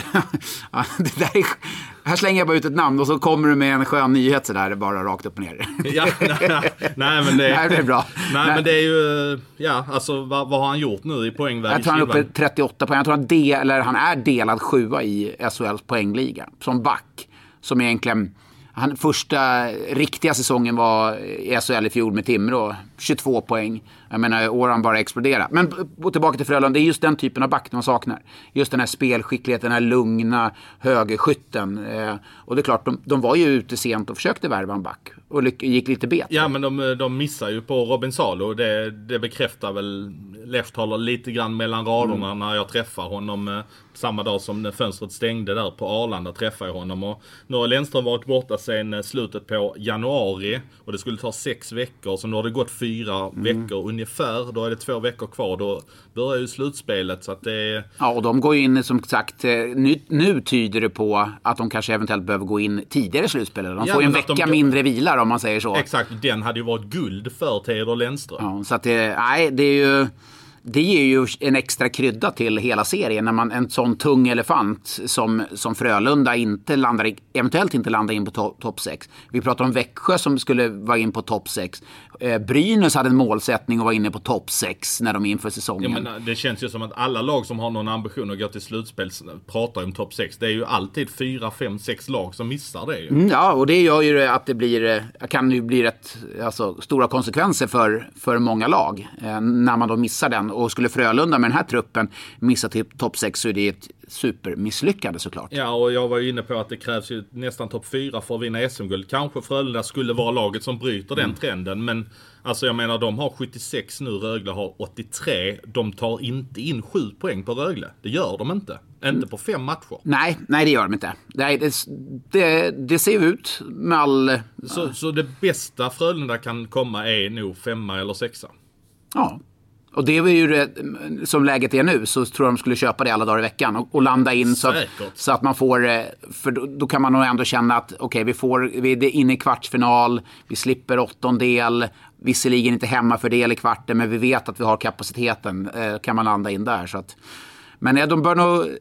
det där är... Här slänger jag bara ut ett namn och så kommer du med en skön nyhet så där bara rakt upp och ner. ja, nej, nej, men det, nej, det är bra. Nej, nej, men det är ju... Ja, alltså vad, vad har han gjort nu i poängväg? Jag tror han är uppe trettioåtta poäng. Jag tror han, del, eller han är delad sjua i S H L:s poängliga. Som back. Som egentligen... Han, första riktiga säsongen var i S H L i fjol med Timrå. tjugotvå poäng. Jag menar, åren bara exploderat. Men tillbaka till Frölunda, det är just den typen av back man saknar. Just den här spelskickligheten, den här lugna högerskytten. Eh, och det är klart, de, de var ju ute sent och försökte värva en back. Och gick lite bet. Ja, men de, de missar ju på Robin Salo. Det, det bekräftar väl Lefthåller lite grann mellan raderna mm. när jag träffar honom. Eh, samma dag som fönstret stängde där på Arlanda träffade jag honom. Och nu har Lennström varit borta sedan slutet på januari. Och det skulle ta sex veckor. Så nu har det gått fyra mm. veckor ungefär. Då är det två veckor kvar. Då börjar ju slutspelet. Så att det... Ja, och de går ju in som sagt. Nu, nu tyder det på att de kanske eventuellt behöver gå in tidigare i slutspelet. De ja, får ju en vecka de... mindre vila om man säger så. Exakt, den hade ju varit guld för Theodor Lennström. Ja, så att det, nej, det är ju... Det ger ju en extra krydda till hela serien när man en sån tung elefant som, som Frölunda inte landar i, eventuellt inte landar in på to- topp sex. Vi pratar om Växjö som skulle vara in på topp sex. Eh, Brynäs hade en målsättning att vara inne på topp sex när de är inför säsongen. Ja, men det känns ju som att alla lag som har någon ambition att gå till slutspel pratar om topp sex. Det är ju alltid fyra, fem, sex lag som missar det ju. Mm, ja, och det gör ju att det blir, kan ju bli rätt alltså, stora konsekvenser för, för många lag eh, när man då missar den. Och skulle Frölunda med den här truppen missa till topp sex så är det ett supermisslyckande såklart. Ja, och jag var ju inne på att det krävs ju nästan topp fyra för att vinna S M-guld. Kanske Frölunda skulle vara laget som bryter den mm. trenden. Men alltså jag menar, de har sjuttiosex nu, Rögle har åttiotre. De tar inte in sju poäng på Rögle. Det gör de inte. Mm. Inte på fem matcher. Nej, nej det gör de inte. Det, det, det, det ser ut med all... Så, så det bästa Frölunda kan komma är nog femma eller sexa. Ja. Och det är ju som läget är nu så tror jag de skulle köpa det alla dagar i veckan och, och landa in så att, så att man får, för då, då kan man nog ändå känna att okej, okay, vi får, vi är inne i kvartsfinal, vi slipper åttondel, visserligen inte hemma för del i kvarten, men vi vet att vi har kapaciteten, eh, kan man landa in där så att, men ja, de bör nog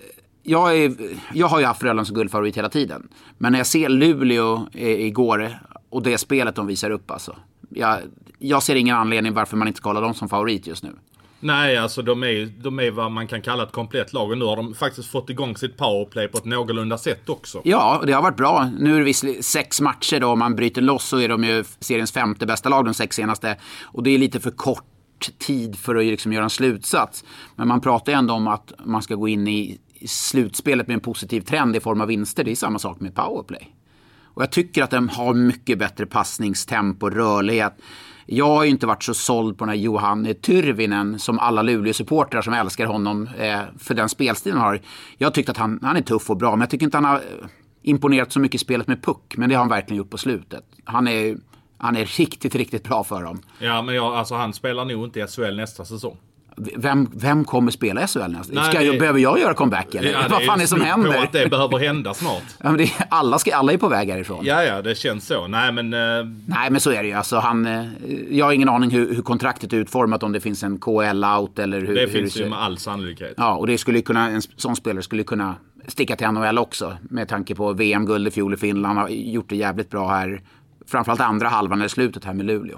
jag, är, jag har ju haft Frölunda som guldfavorit hela tiden. Men när jag ser Luleå igår och det spelet de visar upp, alltså, jag, jag ser ingen anledning varför man inte ska hålla dem som favorit just nu. Nej, alltså de är, de är vad man kan kalla ett komplett lag. Och nu har de faktiskt fått igång sitt powerplay på ett någorlunda sätt också. Ja, det har varit bra. Nu är det visst sex matcher då. Om man bryter loss så är de ju seriens femte bästa lag de sex senaste. Och det är lite för kort tid för att liksom göra en slutsats. Men man pratar ju ändå om att man ska gå in i slutspelet med en positiv trend i form av vinster. Det är samma sak med powerplay. Och jag tycker att de har mycket bättre passningstempo och rörlighet. Jag har ju inte varit så såld på den här Johan Tyrvinen som alla Luleå-supportrar som älskar honom eh, för den spelstilen har. Jag tyckte att han, han är tuff och bra, men jag tycker inte han har imponerat så mycket i spelet med puck. Men det har han verkligen gjort på slutet. Han är, han är riktigt, riktigt bra för dem. Ja, men jag, alltså, han spelar nog inte i S H L nästa säsong. Vem, vem kommer spela S H L nästa? Ska jag, behöver jag göra comeback eller? Ja, vad fan är det som händer? På att det behöver hända snart. Ja, men det, alla, ska, alla är på väg härifrån. Ja, ja, det känns så. Nej, men... Uh... Nej, men så är det ju. Alltså, han, jag har ingen aning hur, hur kontraktet är utformat, om det finns en K L-out eller hur... Det hur finns det ju med all sannolikhet. Ja, och det skulle kunna, en sån spelare skulle kunna sticka till N H L också. Med tanke på V M-guld i fjol i Finland. Han har gjort det jävligt bra här. Framförallt andra halvan eller slutet här med Luleå.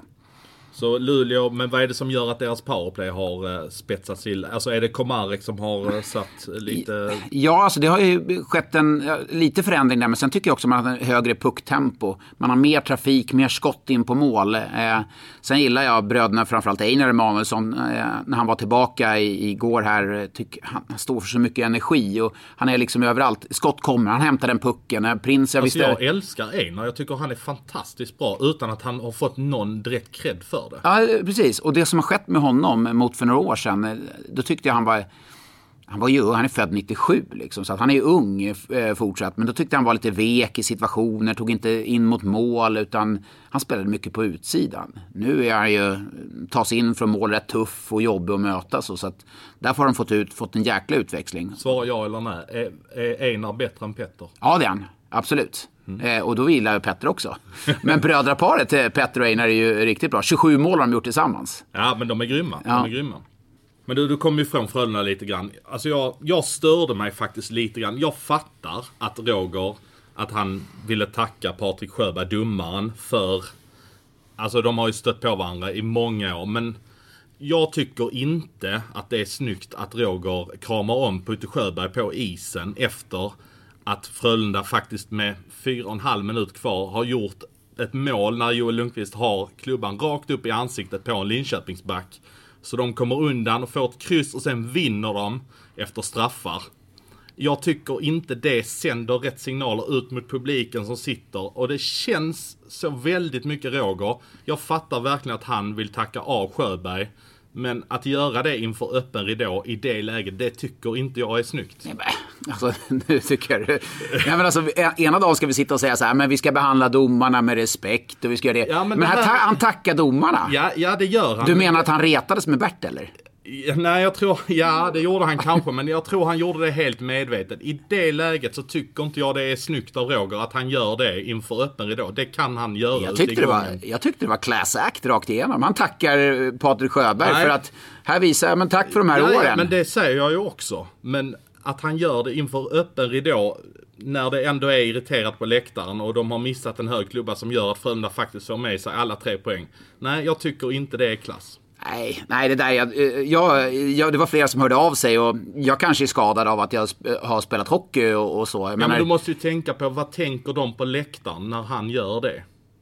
Så Luleå, men vad är det som gör att deras powerplay har uh, spetsats till? Alltså är det Komarek som har uh, satt lite... Ja, alltså det har ju skett en uh, lite förändring där, men sen tycker jag också att man har en högre pucktempo. Man har mer trafik, mer skott in på mål. Uh, sen gillar jag bröderna, framförallt Einar Emanuelsson, uh, när han var tillbaka i, igår här. Tyck, han, han står för så mycket energi och han är liksom överallt. Skott kommer, han hämtar den pucken. Uh, Prins, jag, alltså visste... jag älskar Einar, jag tycker han är fantastiskt bra utan att han har fått någon direkt cred för det. Ja, precis. Och det som har skett med honom mot för några år sedan, då tyckte jag han var... Han var ju, han är född nittiosju liksom, så att han är ung eh, fortsatt. Men då tyckte han var lite vek i situationer, tog inte in mot mål, utan han spelade mycket på utsidan. Nu är han ju, tas in från mål rätt tuff och jobbig att möta. Så, så att därför har de fått, ut, fått en jäkla utväxling. Svara ja eller nej. Är, är Einar bättre än Petter? Ja, det är han. Absolut. Mm. Eh, och då gillar jag Petter också. Men brödraparet eh, Petter och Einar är ju riktigt bra. tjugosju mål har de gjort tillsammans. Ja, men de är grymma. Ja. De är grymma. Men du, du kom ju från Frölunda lite grann. Alltså jag, jag störde mig faktiskt lite grann. Jag fattar att Roger, att han ville tacka Patrik Sjöberg, domaren, för... Alltså de har ju stött på varandra i många år. Men jag tycker inte att det är snyggt att Roger kramar om Putte Sjöberg på isen efter att Frölunda faktiskt med fyra och en halv minut kvar har gjort ett mål när Joel Lundqvist har klubban rakt upp i ansiktet på en Linköpingsback. Så de kommer undan och får ett kryss och sen vinner de efter straffar. Jag tycker inte det sänder rätt signaler ut mot publiken som sitter. Och det känns så väldigt mycket Roger. Jag fattar verkligen att han vill tacka av Sjöberg. Men att göra det inför öppen ridå i det läget, det tycker inte jag är snyggt. Nej, men, alltså, nu tycker jag... Ja, men alltså, ena dagen ska vi sitta och säga så här, men vi ska behandla domarna med respekt och vi ska göra det. Ja, men men här, här... han tackar domarna. Ja, ja, det gör han. Du menar att han retades med Bert, eller? Nej, jag tror, ja det gjorde han kanske, men jag tror han gjorde det helt medvetet. I det läget så tycker inte jag det är snyggt av Roger att han gör det inför öppen ridå. Det kan han göra. Jag tyckte, det var, jag tyckte det var class act rakt igenom. Han tackar Patrik Sjöberg Nej. för att här visar jag, men tack för de här ja, åren. Ja, men det säger jag ju också. Men att han gör det inför öppen ridå när det ändå är irriterat på läktaren och de har missat en hög klubba som gör att Frölunda faktiskt får med sig alla tre poäng. Nej, jag tycker inte det är klass. Nej, nej det där jag, jag, jag, det var flera som hörde av sig och jag kanske är skadad av att jag har spelat hockey och, och så. Ja, men, men du måste ju tänka på, vad tänker de på läktaren när han gör det?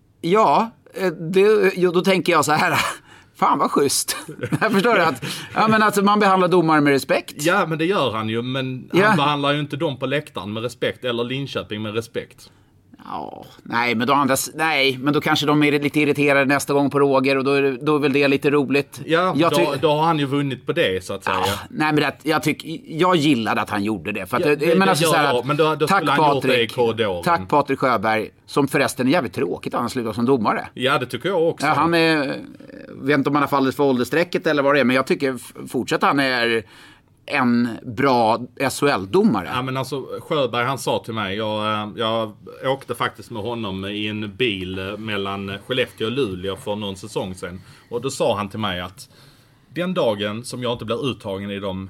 Ja, det, då tänker jag så här, fan vad schysst. Jag förstår det att, ja, men att man behandlar domare med respekt. Ja, men det gör han ju, men ja. han behandlar ju inte dem på läktaren med respekt eller Linköping med respekt. Ja, nej, men då andras, nej, men då kanske de är lite irriterade nästa gång på Roger och då är, då är väl det lite roligt. Ja, jag då, ty- då har han ju vunnit på det så att säga. Ja, nej, men det, jag tycker jag gillade att han gjorde det för att ja, det, men det alltså, så här att, men då, då tack Patrik. Det tack Patrik Sjöberg som förresten är jävligt tråkigt att han slutar som domare. Ja, det tycker jag också. Ja, han är, vet inte om han har fallit för åldersträcket eller vad det är, men jag tycker fortsatt han är en bra S H L-domare. Ja, men alltså Sjöberg, han sa till mig, jag, jag åkte faktiskt med honom i en bil mellan Skellefteå och Luleå för någon säsong sedan. Och då sa han till mig att den dagen som jag inte blir uttagen i de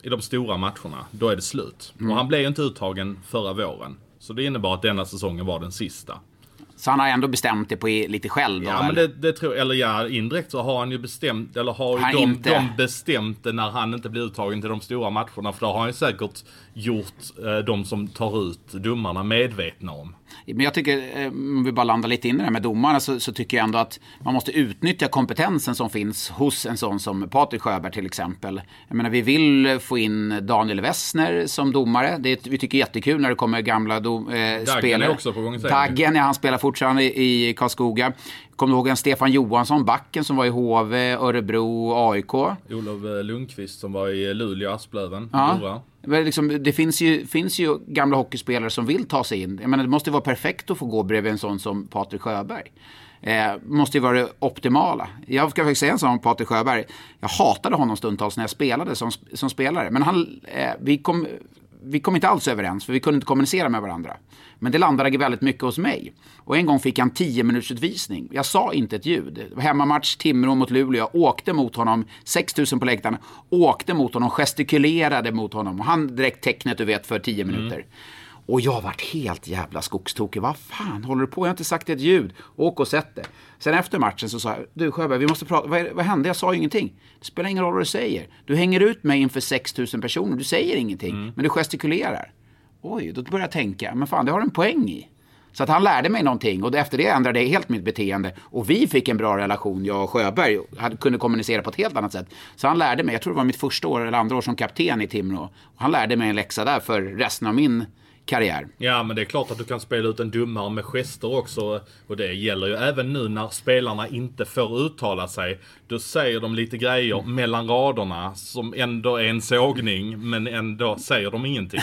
i de stora matcherna, då är det slut. Mm. Och han blev ju inte uttagen förra våren. Så det innebar att denna säsongen var den sista. Så han har ändå bestämt det på lite själv då? Ja, men det, det tror eller ja, indirekt så har han ju bestämt, eller har ju de, inte... de bestämt det när han inte blir uttagen till de stora matcherna. För då har han ju säkert gjort eh, de som tar ut domarna medvetna om. Men jag tycker, om vi bara landar lite in i det här med domarna, så, så tycker jag ändå att man måste utnyttja kompetensen som finns hos en sån som Patrik Sjöberg till exempel. Jag menar, vi vill få in Daniel Wessner som domare. Det, vi tycker jättekul när det kommer gamla dom, eh, spelare. Är också på gång. Daggen, ja, han spelar fortfarande i, i Karlskoga. Kommer du ihåg en Stefan Johansson, backen som var i H V, Örebro, A I K? Olof Lundqvist som var i Luleå, Asplöven. Ja. Liksom, det finns ju, finns ju gamla hockeyspelare som vill ta sig in. Jag menar, det måste vara perfekt att få gå bredvid en sån som Patrik Sjöberg. Eh, måste ju vara det optimala. Jag ska faktiskt säga en sån om Patrik Sjöberg. Jag hatade honom stundtals när jag spelade som, som spelare. Men han, eh, vi kom... Vi kom inte alls överens, för vi kunde inte kommunicera med varandra. Men det landade väldigt mycket hos mig. Och en gång fick jag en tio minuters utvisning. Jag sa inte ett ljud. Hemmamatch Timrå mot Luleå. Jag åkte mot honom, sex tusen på läktaren. Åkte mot honom, gestikulerade mot honom. Och han direkt tecknet, du vet, för tio minuter. Mm. Och jag vart helt jävla skogstokig. Vad fan håller du på? Jag har inte sagt ett ljud. Åk och sätt det. Sen efter matchen så sa jag, du Sjöberg, vi måste prata. Vad, vad hände? Jag sa ingenting. Det spelar ingen roll vad du säger. Du hänger ut mig inför sex tusen personer. Du säger ingenting, mm. men du gestikulerar. Oj, då började jag tänka, men fan, det har en poäng i. Så att han lärde mig någonting, och efter det ändrade jag helt mitt beteende. Och vi fick en bra relation, jag och Sjöberg, och kunde kommunicera på ett helt annat sätt. Så han lärde mig, jag tror det var mitt första år eller andra år som kapten i Timrå. Och han lärde mig en läxa där för resten av min karriär. Ja, men det är klart att du kan spela ut en domare med gester också. Och det gäller ju även nu när spelarna inte får uttala sig. Då säger de lite grejer mm. mellan raderna som ändå är en sågning, men ändå säger de ingenting.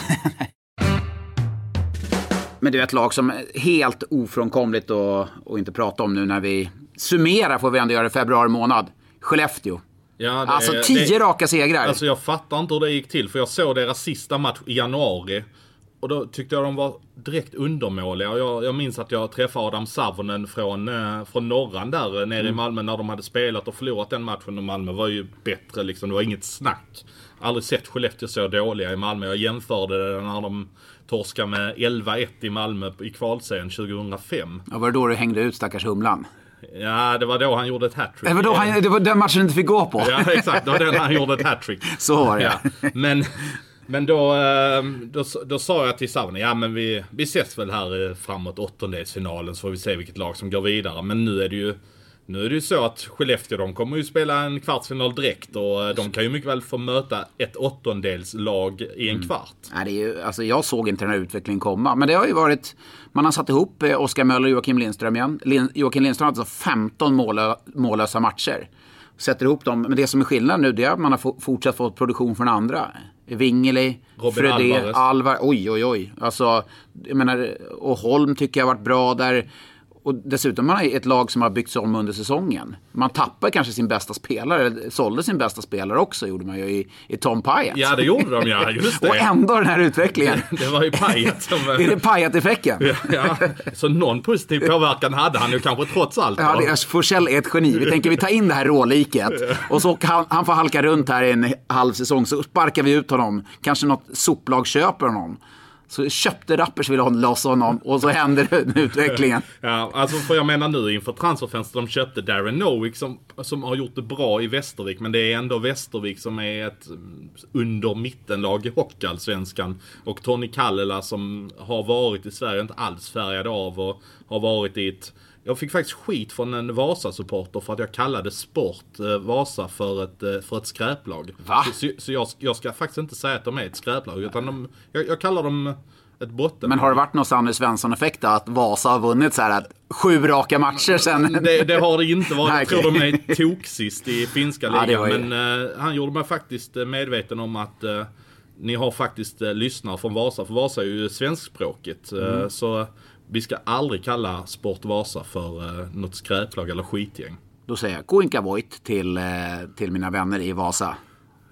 Men det är ett lag som är helt ofrånkomligt att, att inte prata om nu när vi summerar, får vi ändå göra i februari månad. Skellefteå. Ja, alltså tio det, raka segrar. Alltså jag fattar inte hur det gick till, för jag såg deras sista match i januari. Och då tyckte jag de var direkt undermåliga. Jag, jag minns att jag träffade Adam Savonen från, eh, från Norran där nere mm. i Malmö när de hade spelat och förlorat den matchen. Och Malmö var ju bättre, liksom. Det var inget snack. Aldrig sett Skellefteå så dåliga i Malmö. Jag jämförde det när de torskade med elva ett i Malmö i kvalserien tjugohundrafem. Ja, var det då du hängde ut stackars Humlan? Ja, det var då han gjorde ett hattrick. Det var, då han, det var den matchen du inte fick gå på. Ja, exakt. Det var den han gjorde ett hattrick. Så var det. Ja. Men... Men då, då, då sa jag till Savne, ja men vi, vi ses väl här framåt åttondelsfinalen så får vi se vilket lag som går vidare. Men nu är det ju, nu är det ju så att Skellefteå, de kommer ju spela en kvartsfinal direkt och de kan ju mycket väl få möta ett åttondelslag i en kvart. Mm. Ja, det är ju, alltså jag såg inte den här utvecklingen komma, men det har ju varit, man har satt ihop Oskar Möller och Joakim Lindström igen. Lin, Joakim Lindström har alltså femton målö, mållösa matcher. Sätter ihop dem, men det som är skillnad nu det är att man har fortsatt fått produktion från andra. Wingeli, Fredé, Alvar, oj oj oj. Alltså, jag menar, och Holm tycker jag har varit bra där. Och dessutom man är ett lag som har byggts om under säsongen. Man tappar kanske sin bästa spelare, sålde sin bästa spelare också, gjorde man ju i, i Tom Pyatt. Ja, det gjorde de, ja, just det. Och ändå den här utvecklingen. Det var ju Pyatt som... Är det Pyatt-effekten? Ja, ja, så någon positiv påverkan hade han ju kanske trots allt. Då. Ja, det är, Forsell är ett geni. Vi tänker vi tar in det här råliket. Och så han, han får halka runt här i en halv säsong, så sparkar vi ut honom. Kanske något soplag köper honom. Så köpte Rappers ville ha loss honom och så händer det utvecklingen. Ja, alltså för jag menar nu inför transferfönstret de köpte Darren Nowick som, som har gjort det bra i Västervik, men det är ändå Västervik som är ett under mittenlag i hockeyallsvenskan, och Tony Kallela som har varit i Sverige inte alls färgad av och har varit i ett... Jag fick faktiskt skit från en Vasa-supporter för att jag kallade Sport eh, Vasa för ett, eh, för ett skräplag. Va? Så, så jag, jag ska faktiskt inte säga att de är ett skräplag, utan de, jag, jag kallar dem ett botten. Men har det varit någon Sanny Svensson-effekt att Vasa har vunnit så här att sju raka matcher sen? Det, det har det inte varit. Jag tror de är toksist i finska ligan. Ja, ju... Men eh, han gjorde mig faktiskt medveten om att eh, ni har faktiskt eh, lyssnare från Vasa. För Vasa är ju svenskspråkigt. Mm. Eh, så... Vi ska aldrig kalla Sport Vasa för eh, något skräplag eller skitgäng. Då säger jag Kuinka Voit till, eh, till mina vänner i Vasa.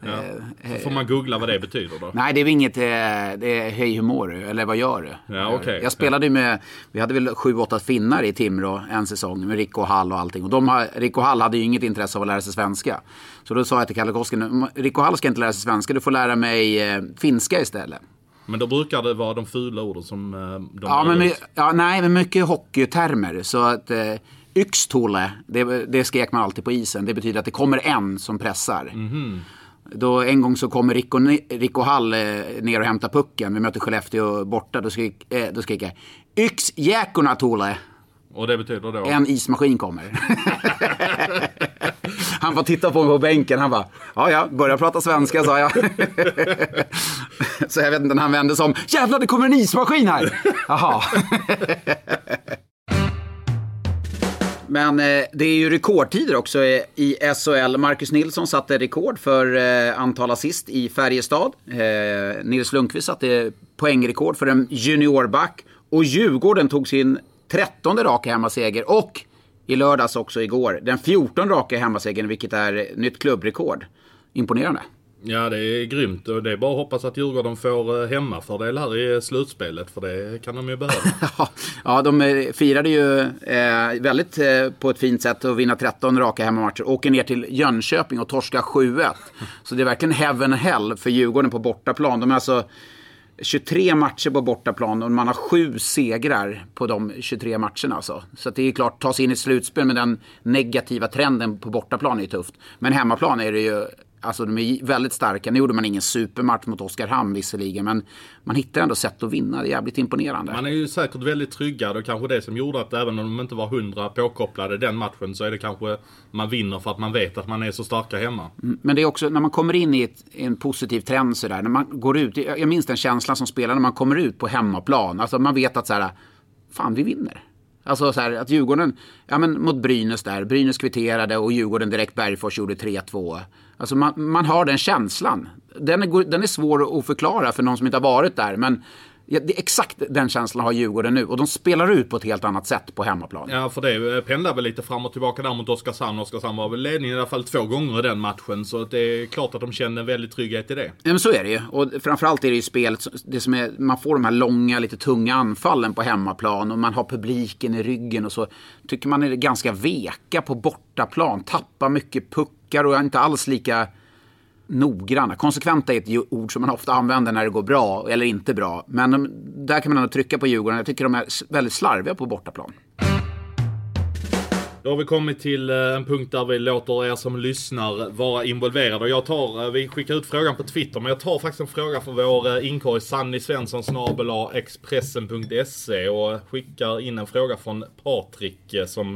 Ja. Får man googla vad det betyder då? Nej, det är inget, det är hej hur mår du? Eller vad gör du? Ja, okay. Jag spelade med, vi hade väl sju åtta finnar i Timrå en säsong med Rico Hall och allting. Och de har, Rico Hall hade ju inget intresse av att lära sig svenska. Så då sa jag till Kalle Koskinen, Rico Hall ska inte lära sig svenska, du får lära mig eh, finska istället. Men då brukar det vara de fula orden som de ja, men my, ja, nej, men mycket hockeytermer. Så att eh, yxtole, det, det skrek man alltid på isen. Det betyder att det kommer en som pressar. Mm-hmm. Då en gång så kommer Rico, Rico Hall eh, ner och hämtar pucken. Vi möter Skellefteå borta. Då skrek, eh, då skrek jag yxjäkorna tole. Och det betyder då? En ismaskin kommer. Han får titta på mig på bänken. Han bara, ja ja, börja prata svenska, sa jag. Så jag vet inte när han vände som, jävlar det kommer en ismaskin här. Jaha. Men eh, det är ju rekordtider också i S H L. Marcus Nilsson satte rekord för eh, antal assist i Färjestad. Eh, Nils Lundqvist satte poängrekord för en juniorback. Och Djurgården tog sin trettonde raka hemmaseger. Och i lördags också igår den fjortonde raka hemmasegern, vilket är nytt klubbrekord. Imponerande. Ja, det är grymt och det är bara att hoppas att Djurgården får hemmafördel här i slutspelet, för det kan de ju behöva. Ja, de firade ju eh, väldigt eh, på ett fint sätt att vinna tretton raka hemmamatcher. Åker ner till Jönköping och torska sju ett. Så det är verkligen heaven and hell för Djurgården på bortaplan. De är alltså tjugotre matcher på bortaplan och man har sju segrar på de tjugotre matcherna. Alltså. Så att det är klart, ta sig in i slutspel med den negativa trenden på bortaplan är tufft. Men hemmaplan är det ju, alltså de är väldigt starka. Nu gjorde man ingen supermatch mot Oskarshamn visserligen, men man hittar ändå sätt att vinna. Det är jävligt imponerande. Man är ju säkert väldigt tryggad och kanske det som gjorde att även om de inte var hundra påkopplade den matchen, så är det kanske man vinner för att man vet att man är så starka hemma. Mm, men det är också när man kommer in i ett, en positiv trend så där, när man går ut, jag minns den känslan som spelar när man kommer ut på hemmaplan. Alltså man vet att så här, fan vi vinner. Alltså så här, att Djurgården, ja men mot Brynäs där, Brynäs kvitterade och Djurgården direkt Bergfors gjorde tre två. Alltså man, man har den känslan. Den är, den är svår att förklara för någon som inte har varit där, men ja, det är exakt den känslan har Djurgården nu. Och de spelar ut på ett helt annat sätt på hemmaplan. Ja, för det pendlar väl lite fram och tillbaka där mot Oskarshamn. Oskarshamn var väl ledningen i alla fall två gånger i den matchen. Så det är klart att de känner väldigt trygghet i det. Ja, men så är det ju. Och framförallt är det ju spelet, det som är, man får de här långa, lite tunga anfallen på hemmaplan. Och man har publiken i ryggen och så. Tycker man är ganska veka på bortaplan. Tappar mycket puckar och är inte alls lika noggranna. Konsekventa är ett ord som man ofta använder när det går bra eller inte bra. Men de, där kan man ändå trycka på Djurgården. Jag tycker de är väldigt slarviga på bortaplan. Då har vi kommit till en punkt där vi låter er som lyssnar vara involverade. Jag tar, vi skickar ut frågan på Twitter, men jag tar faktiskt en fråga för vår inkorg Sanny Svensson snabel-a expressen punkt se och skickar in en fråga från Patrik som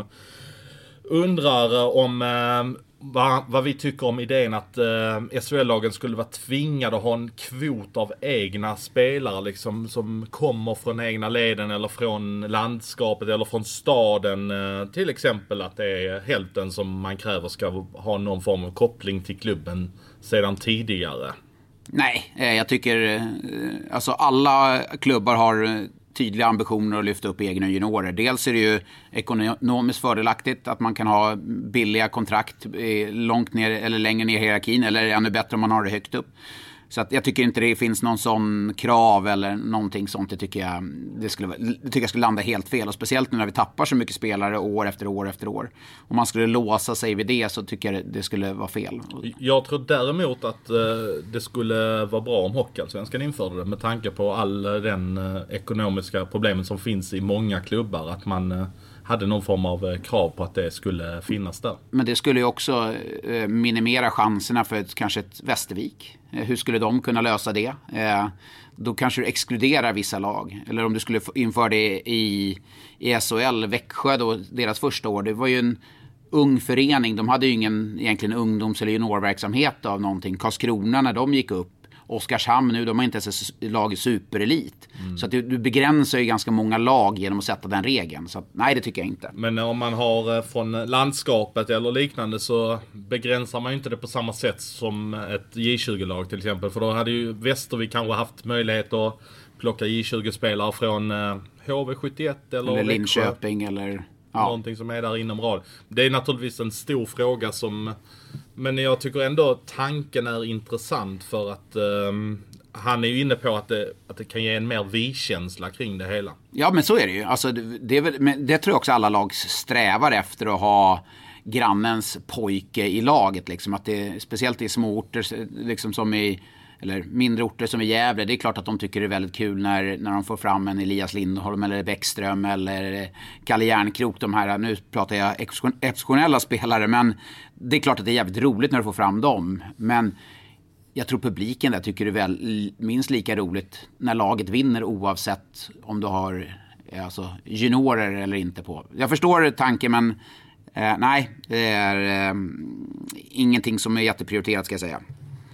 undrar om Vad, vad vi tycker om idén att eh, S H L-lagen skulle vara tvingade att ha en kvot av egna spelare liksom, som kommer från egna leden eller från landskapet eller från staden. Eh, till exempel att det är hälften som man kräver ska ha någon form av koppling till klubben sedan tidigare. Nej, jag tycker alltså alla klubbar har tydliga ambitioner att lyfta upp egna juniorer. Dels är det ju ekonomiskt fördelaktigt att man kan ha billiga kontrakt långt ner eller längre ner i hierarkin, eller ännu bättre om man har det högt upp. Så att jag tycker inte det finns någon sån krav eller någonting sånt. Det tycker jag, det skulle, det tycker jag skulle landa helt fel. Och speciellt nu när vi tappar så mycket spelare år efter år efter år. Om man skulle låsa sig vid det så tycker jag det skulle vara fel. Jag tror däremot att eh, det skulle vara bra om Hockeyallsvenskan införde det. Med tanke på all den eh, ekonomiska problemen som finns i många klubbar. Att man eh, hade någon form av krav på att det skulle finnas där. Men det skulle ju också eh, minimera chanserna för ett, kanske ett Västervik. Eh, hur skulle de kunna lösa det? Eh, då kanske du exkluderar vissa lag. Eller om du skulle införa det i, i S H L, Växjö då, deras första år. Det var ju en ung förening. De hade ju ingen egentligen ungdoms- eller juniorverksamhet av någonting. Karlskrona när de gick upp. Oskarshamn nu, de har inte ens ett lag i superelit. Mm. Så att du, du begränsar ju ganska många lag genom att sätta den regeln. Så att, nej, det tycker jag inte. Men om man har från landskapet eller liknande så begränsar man ju inte det på samma sätt som ett J tjugo-lag till exempel. För då hade ju Västervik kanske haft möjlighet att plocka J tjugo-spelare från H V sjuttioett eller, eller Linköping eller... Ja. Någonting som är där inom rad. Det är naturligtvis en stor fråga som Men jag tycker ändå tanken är intressant för att um, han är ju inne på att det, att det kan ge en mer vi-känsla kring det hela. Ja, men så är det ju. Alltså, det, det, är väl, men det tror jag också alla lag strävar efter att ha grannens pojke i laget. Liksom. Att det, speciellt i små orter liksom som i, eller mindre orter som i Gävle. Det är klart att de tycker det är väldigt kul när, när de får fram en Elias Lindholm eller Bäckström eller Kalle Järnkrok. De här, nu pratar jag exceptionella spelare, men det är klart att det är jävligt roligt när du får fram dem. Men jag tror publiken där tycker det är väl minst lika roligt när laget vinner oavsett om du har alltså, juniorer eller inte på. Jag förstår tanken, men eh, nej, det är eh, ingenting som är jätteprioriterat ska jag säga.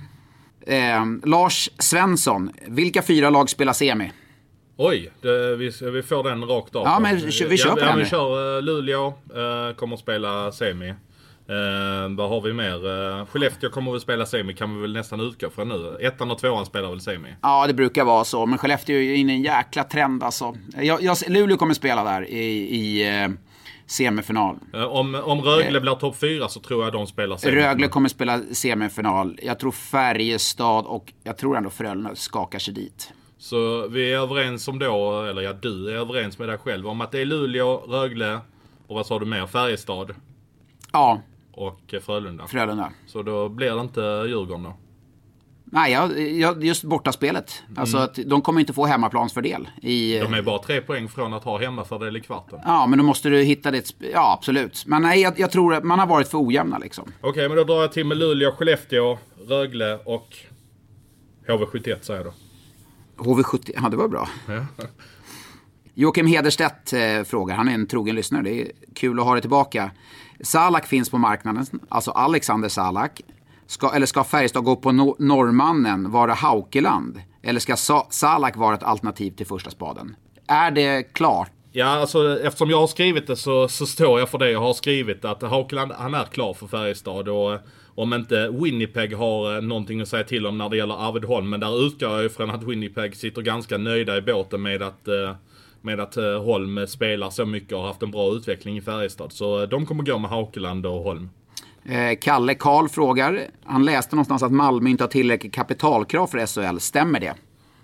Eh, Lars Svensson, vilka fyra lag spelar semi? Oj, det, vi, vi får den rakt av. Ja, men vi, vi kör ja, på ja, den. Vi kör uh, Luleå, uh, kommer att spela semi. Uh, vad har vi mer? Uh, Skellefteå kommer att spela semi, kan vi väl nästan utgå från nu. Ettan och tvåan spelar väl semi? Ja, det brukar vara så. Men Skellefteå är ju inne i en jäkla trend alltså. Jag, jag, Luleå kommer att spela där i, i uh, semifinal. Uh, om, om Rögle uh, blir topp fyra så tror jag de spelar semifinal. Rögle kommer att spela semifinal. Jag tror Färjestad och jag tror ändå Frölunda skakar sig dit. Så vi är överens om då, eller ja, du är överens med dig själv om att det är Luleå, Rögle och vad sa du mer? Färjestad? Ja. Och Frölunda. Frölunda. Så då blir det inte Djurgården då? Nej, jag, just bortaspelet. Mm. Alltså att de kommer inte få hemmaplansfördel. I, de är bara tre poäng från att ha hemmafördel i kvarten. Ja, men då måste du hitta det. Ja, absolut. Men nej, jag, jag tror att man har varit för ojämna liksom. Okej, okay, men då drar jag till med Luleå, Skellefteå, Rögle och H V sjuttioett säger jag då. H V sjuttio, ja det var bra. Ja. Joakim Hederstedt eh, frågar, han är en trogen lyssnare, det är kul att ha det tillbaka. Salak finns på marknaden, alltså Alexander Salak. Ska, eller ska Färjestad gå på no- norrmannen, vara Haukeland? Eller ska Sa- Salak vara ett alternativ till första spaden? Är det klart? Ja, alltså eftersom jag har skrivit det så, så står jag för det jag har skrivit. Att Haukeland, han är klar för Färjestad och om inte Winnipeg har någonting att säga till om när det gäller Arvid Holm. Men där utgår jag ifrån att Winnipeg sitter ganska nöjda i båten med att, med att Holm spelar så mycket och har haft en bra utveckling i Färjestad. Så de kommer gå med Haukeland och Holm. Eh, Kalle Karl frågar, han läste någonstans att Malmö inte har tillräckligt kapitalkrav för S H L. Stämmer det?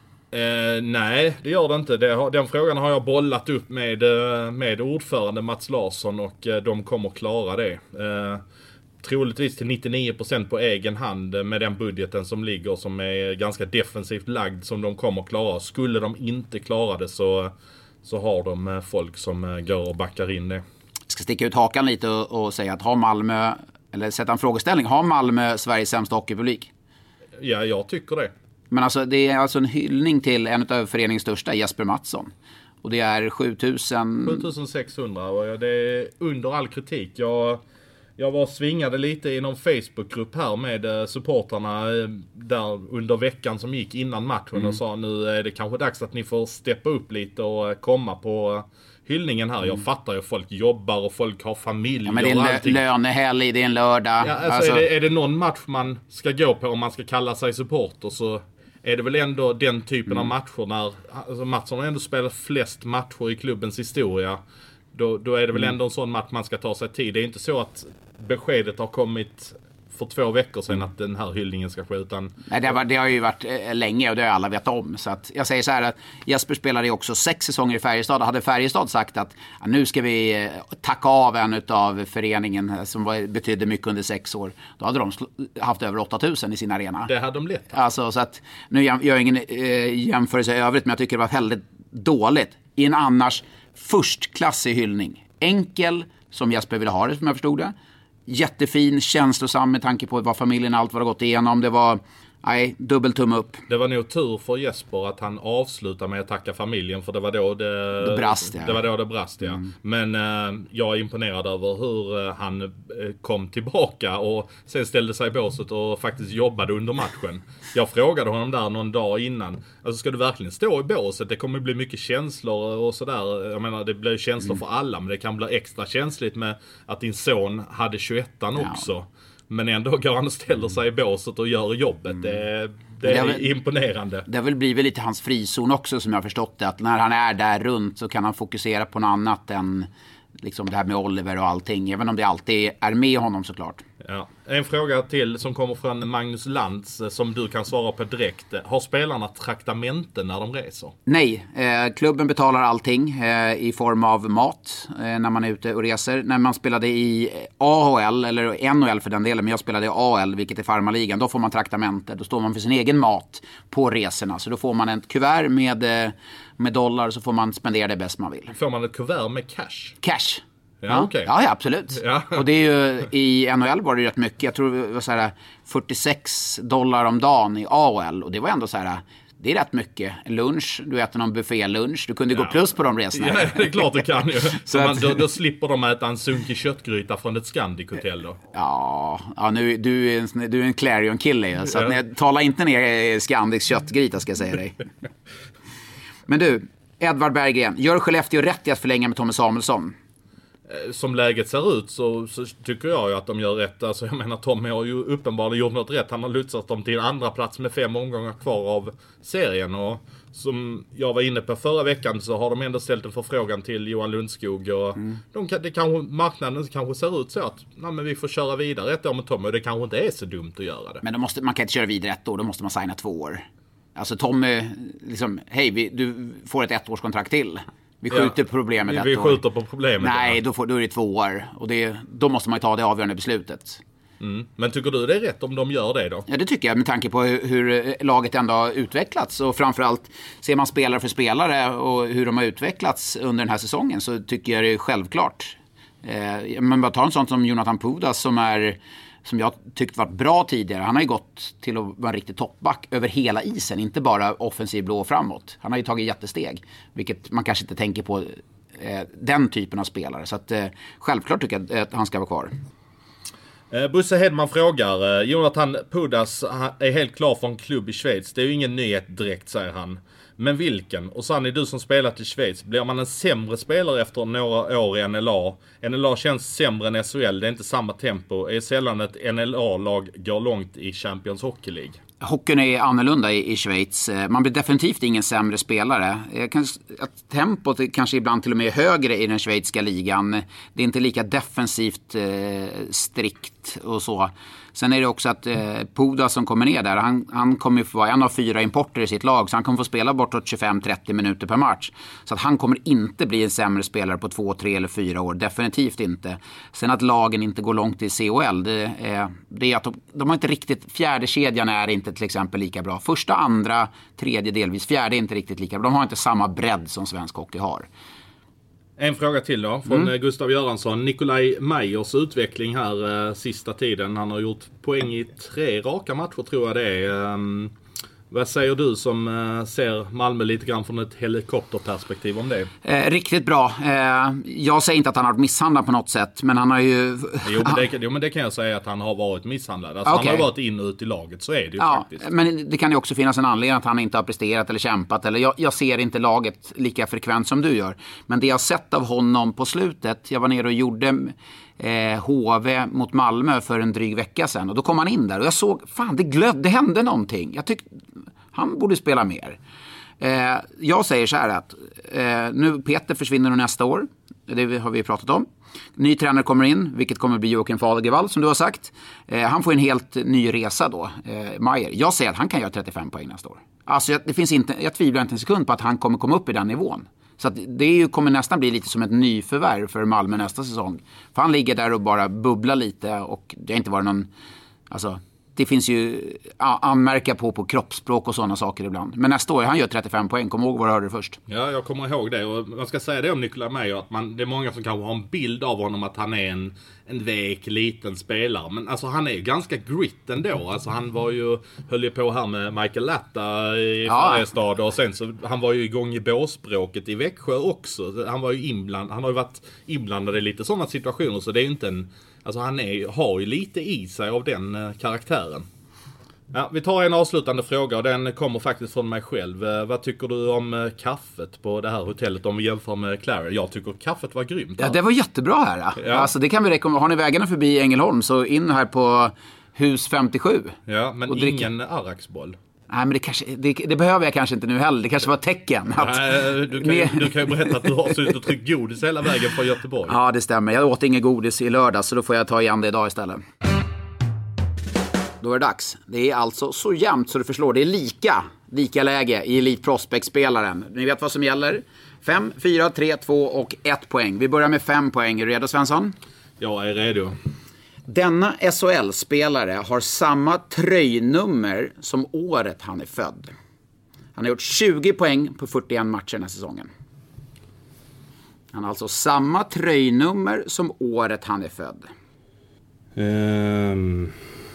Eh, nej, det gör det inte. Det har, den frågan har jag bollat upp med, med ordförande Mats Larsson och de kommer klara det. Eh, troligtvis till nittionio procent på egen hand med den budgeten som ligger som är ganska defensivt lagd som de kommer klara. Skulle de inte klara det så, så har de folk som går och backar in det. Jag ska sticka ut hakan lite och, och säga att har Malmö, eller sätta en frågeställning, har Malmö Sveriges sämsta hockeypublik? Ja, jag tycker det. Men alltså det är alltså en hyllning till en av föreningens största, Jesper Mattsson. Och det är sjutusen... sjutusen sexhundra och det är under all kritik. Jag, jag var svingade lite i någon Facebookgrupp här med supportarna där under veckan som gick innan matchen mm. och sa nu är det kanske dags att ni får steppa upp lite och komma på hyllningen här. Mm. Jag fattar ju, folk jobbar och folk har familj. Ja, men det är en lö- lönehelg, det är en lördag. Ja, alltså alltså... Är, det, är det någon match man ska gå på om man ska kalla sig supporter så är det väl ändå den typen mm. av matcher när alltså Mattsson har ändå spelat flest matcher i klubbens historia. Då, då är det väl ändå en sån match man ska ta sig tid. Det är inte så att beskedet har kommit för två veckor sedan att den här hyllningen ska ske utan... Nej, det har, det har ju varit eh, länge och det har alla vet om. Så att jag säger så här att Jesper spelade också sex säsonger i Färjestad. Hade Färjestad sagt att ja, nu ska vi eh, tacka av en av föreningen som var, betydde mycket under sex år. Då hade de sl- haft över åtta tusen i sin arena. Det hade de lätt. Alltså, så att, nu gör jag ingen eh, jämförelse i övrigt men jag tycker det var väldigt dåligt. I en annars förstklassig hyllning. Enkel som Jesper ville ha det som jag förstod det. Jättefin, känslosam med tanke på vad familjen allt vad det gått igenom. Det var, nej, dubbeltum upp. Det var nog tur för Jesper att han avslutade med att tacka familjen för det var då det, det brast. Ja. Det var då det brast, ja. Mm. Men eh, jag är imponerad över hur eh, han eh, kom tillbaka och sen ställde sig i båset och faktiskt jobbade under matchen. Jag frågade honom där någon dag innan. Alltså ska du verkligen stå i båset? Det kommer bli mycket känslor och sådär. Jag menar det blir känslor mm. för alla men det kan bli extra känsligt med att din son hade tjugoettan ja. också. Men ändå går han och ställer sig i båset och gör jobbet. Mm. Det, det är väl, imponerande. Det har väl blivit lite hans frizon också som jag har förstått det. Att när han är där runt så kan han fokusera på något annat än liksom det här med Oliver och allting. Även om det alltid är med honom såklart. Ja. En fråga till som kommer från Magnus Lantz som du kan svara på direkt. Har spelarna traktamenten när de reser? Nej, eh, klubben betalar allting eh, i form av mat eh, när man är ute och reser. När man spelade i A H L, eller N H L för den delen, men jag spelade i A L, vilket är farmarligan, då får man traktamente. Då står man för sin egen mat på resorna. Så då får man ett kuvert med, eh, med dollar, så får man spendera det bäst man vill. Får man ett kuvert med cash? Cash. Ja, Ja, okay. ja, ja, absolut. Ja. Och det är ju, i N H L var det rätt mycket. Jag tror det var så här fyrtiosex dollar om dagen i A H L. Och det var ändå så här, det är rätt mycket. Lunch, du äter någon buffé-lunch. Du kunde ja. gå plus på de resorna. Ja, det är klart du kan ju. Så att, man, då, då slipper de äta en sunkig köttgryta från ett Scandic-hotell då. Ja, ja nu, du är en, du är en Clarion-kille ju. Så att, ja. tala inte ner Scandics köttgryta, ska jag säga dig. Men du, Edvard Berggren, gör Skellefteå rätt i att förlänga med Tommy Samuelsson? Som läget ser ut så, så tycker jag ju att de gör rätt. Alltså jag menar, Tommy har ju uppenbarligen gjort något rätt. Han har lutsat dem till en andra plats med fem omgångar kvar av serien. Och som jag var inne på förra veckan så har de ändå ställt en förfrågan till Johan Lundskog. Och mm. de kan, det kanske, marknaden kanske ser ut så att nej, men vi får köra vidare ett år med Tommy. Och det kanske inte är så dumt att göra det. Men då måste, man kan inte köra vidare ett år, då måste man signa två år. Alltså Tommy, liksom, hej, vi, du får ett ettårskontrakt till. Vi skjuter ja, problemet vi, ett vi år. skjuter på problemet. Nej, då, får, då är det två år. Och det, då måste man ju ta det avgörande beslutet. Mm. Men tycker du det är rätt om de gör det då? Ja, det tycker jag med tanke på hur, hur laget ändå har utvecklats. Och framförallt ser man spelare för spelare och hur de har utvecklats under den här säsongen, så tycker jag det är självklart. Eh, men bara ta en sån som Jonathan Pudas som är... som jag tyckt varit bra tidigare. Han har ju gått till att vara en riktig toppback över hela isen, inte bara offensiv blå framåt. Han har ju tagit jättesteg, vilket man kanske inte tänker på eh, den typen av spelare. Så att, eh, självklart tycker jag att han ska vara kvar. Eh, Bosse Hedman frågar, eh, Jonathan Pudas är helt klar för en klubb i Schweiz. Det är ju ingen nyhet direkt, säger han. Men vilken? Och Sanny, du som spelat i Schweiz, blir man en sämre spelare efter några år i N L A? N L A känns sämre än S H L, det är inte samma tempo. Är sällan ett N L A-lag går långt i Champions Hockey League. Hockeyn är annorlunda i, i Schweiz. Man blir definitivt ingen sämre spelare. Kanske, att tempot är kanske ibland till och med högre i den schweiziska ligan. Det är inte lika defensivt eh, strikt och så. Sen är det också att eh, Pudas som kommer ner där, han, han kommer få vara en av fyra importer i sitt lag, så han kommer få spela bortåt tjugofem till trettio minuter per match. Så att han kommer inte bli en sämre spelare på två, tre eller fyra år, definitivt inte. Sen att lagen inte går långt i C H L, det är, det är att de, de har inte riktigt, fjärde kedjan är inte till exempel lika bra. Första, andra, tredje delvis, fjärde är inte riktigt lika bra. De har inte samma bredd som svensk hockey har. En fråga till då, från mm. Gustav Göransson. Nikolaj Meyers utveckling här eh, sista tiden. Han har gjort poäng i tre raka matcher, tror jag det är. Um, vad säger du som eh, ser Malmö lite grann från ett helikopterperspektiv om det? Eh, riktigt bra. Eh, jag säger inte att han har varit misshandlad på något sätt, men han har ju... Jo men, det, jo, men det kan jag säga att han har varit misshandlad. Alltså, okay. Han har varit in och ut i laget, så är det ju ja, faktiskt. Men det kan ju också finnas en anledning att han inte har presterat eller kämpat. Eller jag, jag ser inte laget lika frekvent som du gör. Men det jag har sett av honom på slutet, jag var nere och gjorde... Eh, H V mot Malmö för en dryg vecka sedan, och då kom han in där och jag såg, fan det glödde, det hände någonting. Jag tyckte han borde spela mer. eh, jag säger så här att eh, nu Peter försvinner nästa år, det har vi pratat om. Ny tränare kommer in, vilket kommer bli Joakim Fagervall som du har sagt. eh, han får en helt ny resa då, eh, Meyer. Jag säger att han kan göra trettiofem poäng nästa år. Alltså det finns inte, jag tvivlar inte en sekund på att han kommer komma upp i den nivån. Så att det är ju, kommer nästan bli lite som ett nyförvärv för Malmö nästa säsong. För han ligger där och bara bubblar lite, och det har inte varit någon... Alltså, det finns ju anmärka på på kroppsspråk och sådana saker ibland. Men nästa år, han gör trettiofem poäng. Kom ihåg vad du hörde först. Ja, jag kommer ihåg det. Och man ska säga det om Nikolaj Meyer, att man, det är många som kanske har en bild av honom att han är en, en vek, liten spelare. Men alltså han är ju ganska grit ändå. Alltså han var ju, höll ju på här med Michael Latta i ja. Färjestad. Och sen så, han var ju igång i båsbråket i Växjö också. Han var ju inblandad, han har ju varit inblandad i lite sådana situationer, så det är ju inte en... Alltså han är, har ju lite i sig av den eh, karaktären. Ja, vi tar en avslutande fråga, och den kommer faktiskt från mig själv. Eh, vad tycker du om eh, kaffet på det här hotellet om vi jämför med Clarion? Jag tycker kaffet var grymt. Ja, det var jättebra här. Ja. Ja. Alltså, det kan vi rekommendera. Har ni vägarna förbi Ängelholm, så in här på hus femtiosju. Ja, men ingen Arraksboll. Nej, men det, kanske, det, det behöver jag kanske inte nu heller. Det kanske var ett tecken. Att... Nej, du, kan ju, du kan ju berätta att du har suttit och tryckt godis hela vägen från Göteborg. Ja, det stämmer. Jag åt ingen godis i lördag, så då får jag ta igen det idag istället. Då är det dags. Det är alltså så jämnt så du förslår. Det är lika, lika läge i Elite Prospect-spelaren. Ni vet vad som gäller. fem, fyra, tre, två och ett poäng. Vi börjar med fem poäng. Är du redo, Svensson? Jag är redo. Denna S H L-spelare har samma tröjnummer som året han är född. Han har gjort tjugo poäng på fyrtioen matcher den här säsongen. Han har alltså samma tröjnummer som året han är född. Um,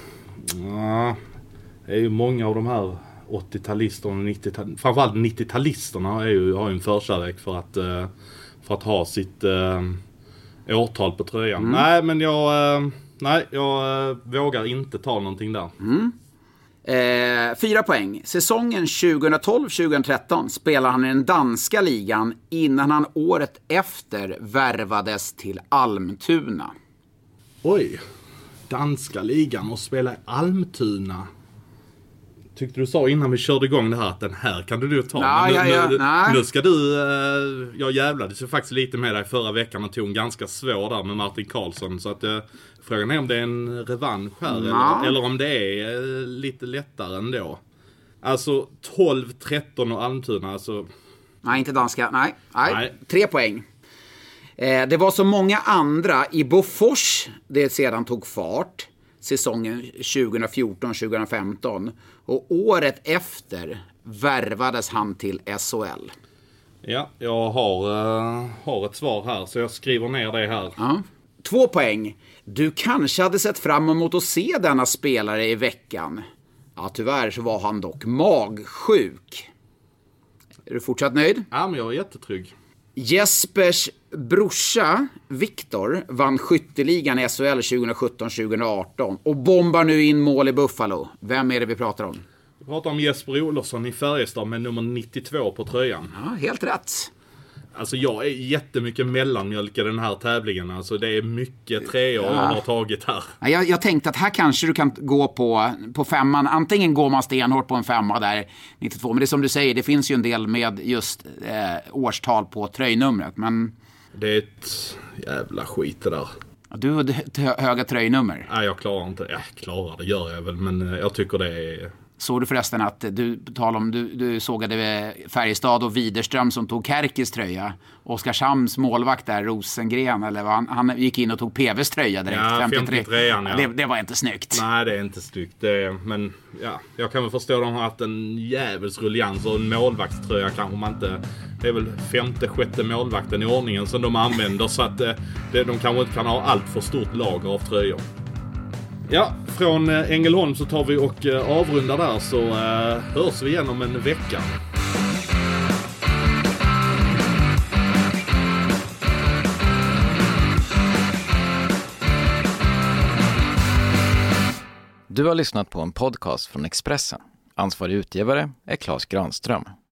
ja, det är ju många av de här åttio-talisterna och nittio-talisterna, framförallt nittio-talisterna är ju, har ju en förkärlek för att, uh, för att ha sitt uh, årtal på tröjan. Mm. Nej, men jag, uh, nej, jag uh, vågar inte ta någonting där. Mm. Eh, fyra poäng. Säsongen tjugohundratolv tjugohundratretton spelar han i den danska ligan innan han året efter värvades till Almtuna. Oj, danska ligan och spela i Almtuna. Tyckte du sa innan vi körde igång det här att den här kan du ta. Nej, men nu, ja, ja, nu, nej. nu ska du, eh, jag jävlades ju faktiskt lite med dig förra veckan och tog en ganska svår där med Martin Karlsson. Så att eh, frågan är om det är en revansch här eller, eller om det är eh, lite lättare ändå. Alltså tolv tretton och Almtuna, alltså. Nej, inte danska, nej. nej. nej. Tre poäng. Eh, det var så många andra i Bofors det sedan tog fart. Säsongen tjugohundrafjorton tjugohundrafemton. Och året efter värvades han till S H L. Ja, jag har, uh, har ett svar här så jag skriver ner det här. Ja. Två poäng. Du kanske hade sett fram emot att se denna spelare i veckan. Ja, tyvärr så var han dock magsjuk. Är du fortsatt nöjd? Ja, men jag är jättetrygg. Jespers brorsa Viktor vann skytteligan i S H L tjugosjutton tjugoarton och bombar nu in mål i Buffalo. Vem är det vi pratar om? Vi pratar om Jesper Olofsson i Färjestad med nummer nittiotvå på tröjan. Ja, helt rätt. Alltså jag är jättemycket mellanmjölk i den här tävlingen. Alltså det är mycket treor ja. jag har tagit här. Ja, jag, jag tänkte att här kanske du kan gå på, på femman. Antingen går man stenhårt på en femma där nittiotvå. Men det är som du säger, det finns ju en del med just eh, årstal på tröjnumret. Men det är ett jävla skit det där. Du har t- höga tröjnummer. Nej, jag klarar inte. Jag klarar det, gör jag väl. Men jag tycker det är... Såg du förresten att du tal om du, du sågade Färjestad och Widerström som tog Kärkis tröja. Oskarshamns målvakt där, Rosengren, eller vad, han, han gick in och tog P V:s tröja direkt. Ja, femtiotre. femtiotre, ja. det, det var inte snyggt. Nej, det är inte snyggt. Det är, men ja, jag kan väl förstå att de har haft en jävels ruljans och en målvaktströja kanske man inte... Det är väl femte, sjätte målvakten i ordningen som de använder så att det, de kanske inte kan ha allt för stort lager av tröjor. Ja, från Ängelholm så tar vi och avrundar där så uh, hörs vi igen om en vecka. Du har lyssnat på en podcast från Expressen. Ansvarig utgivare är Claes Granström.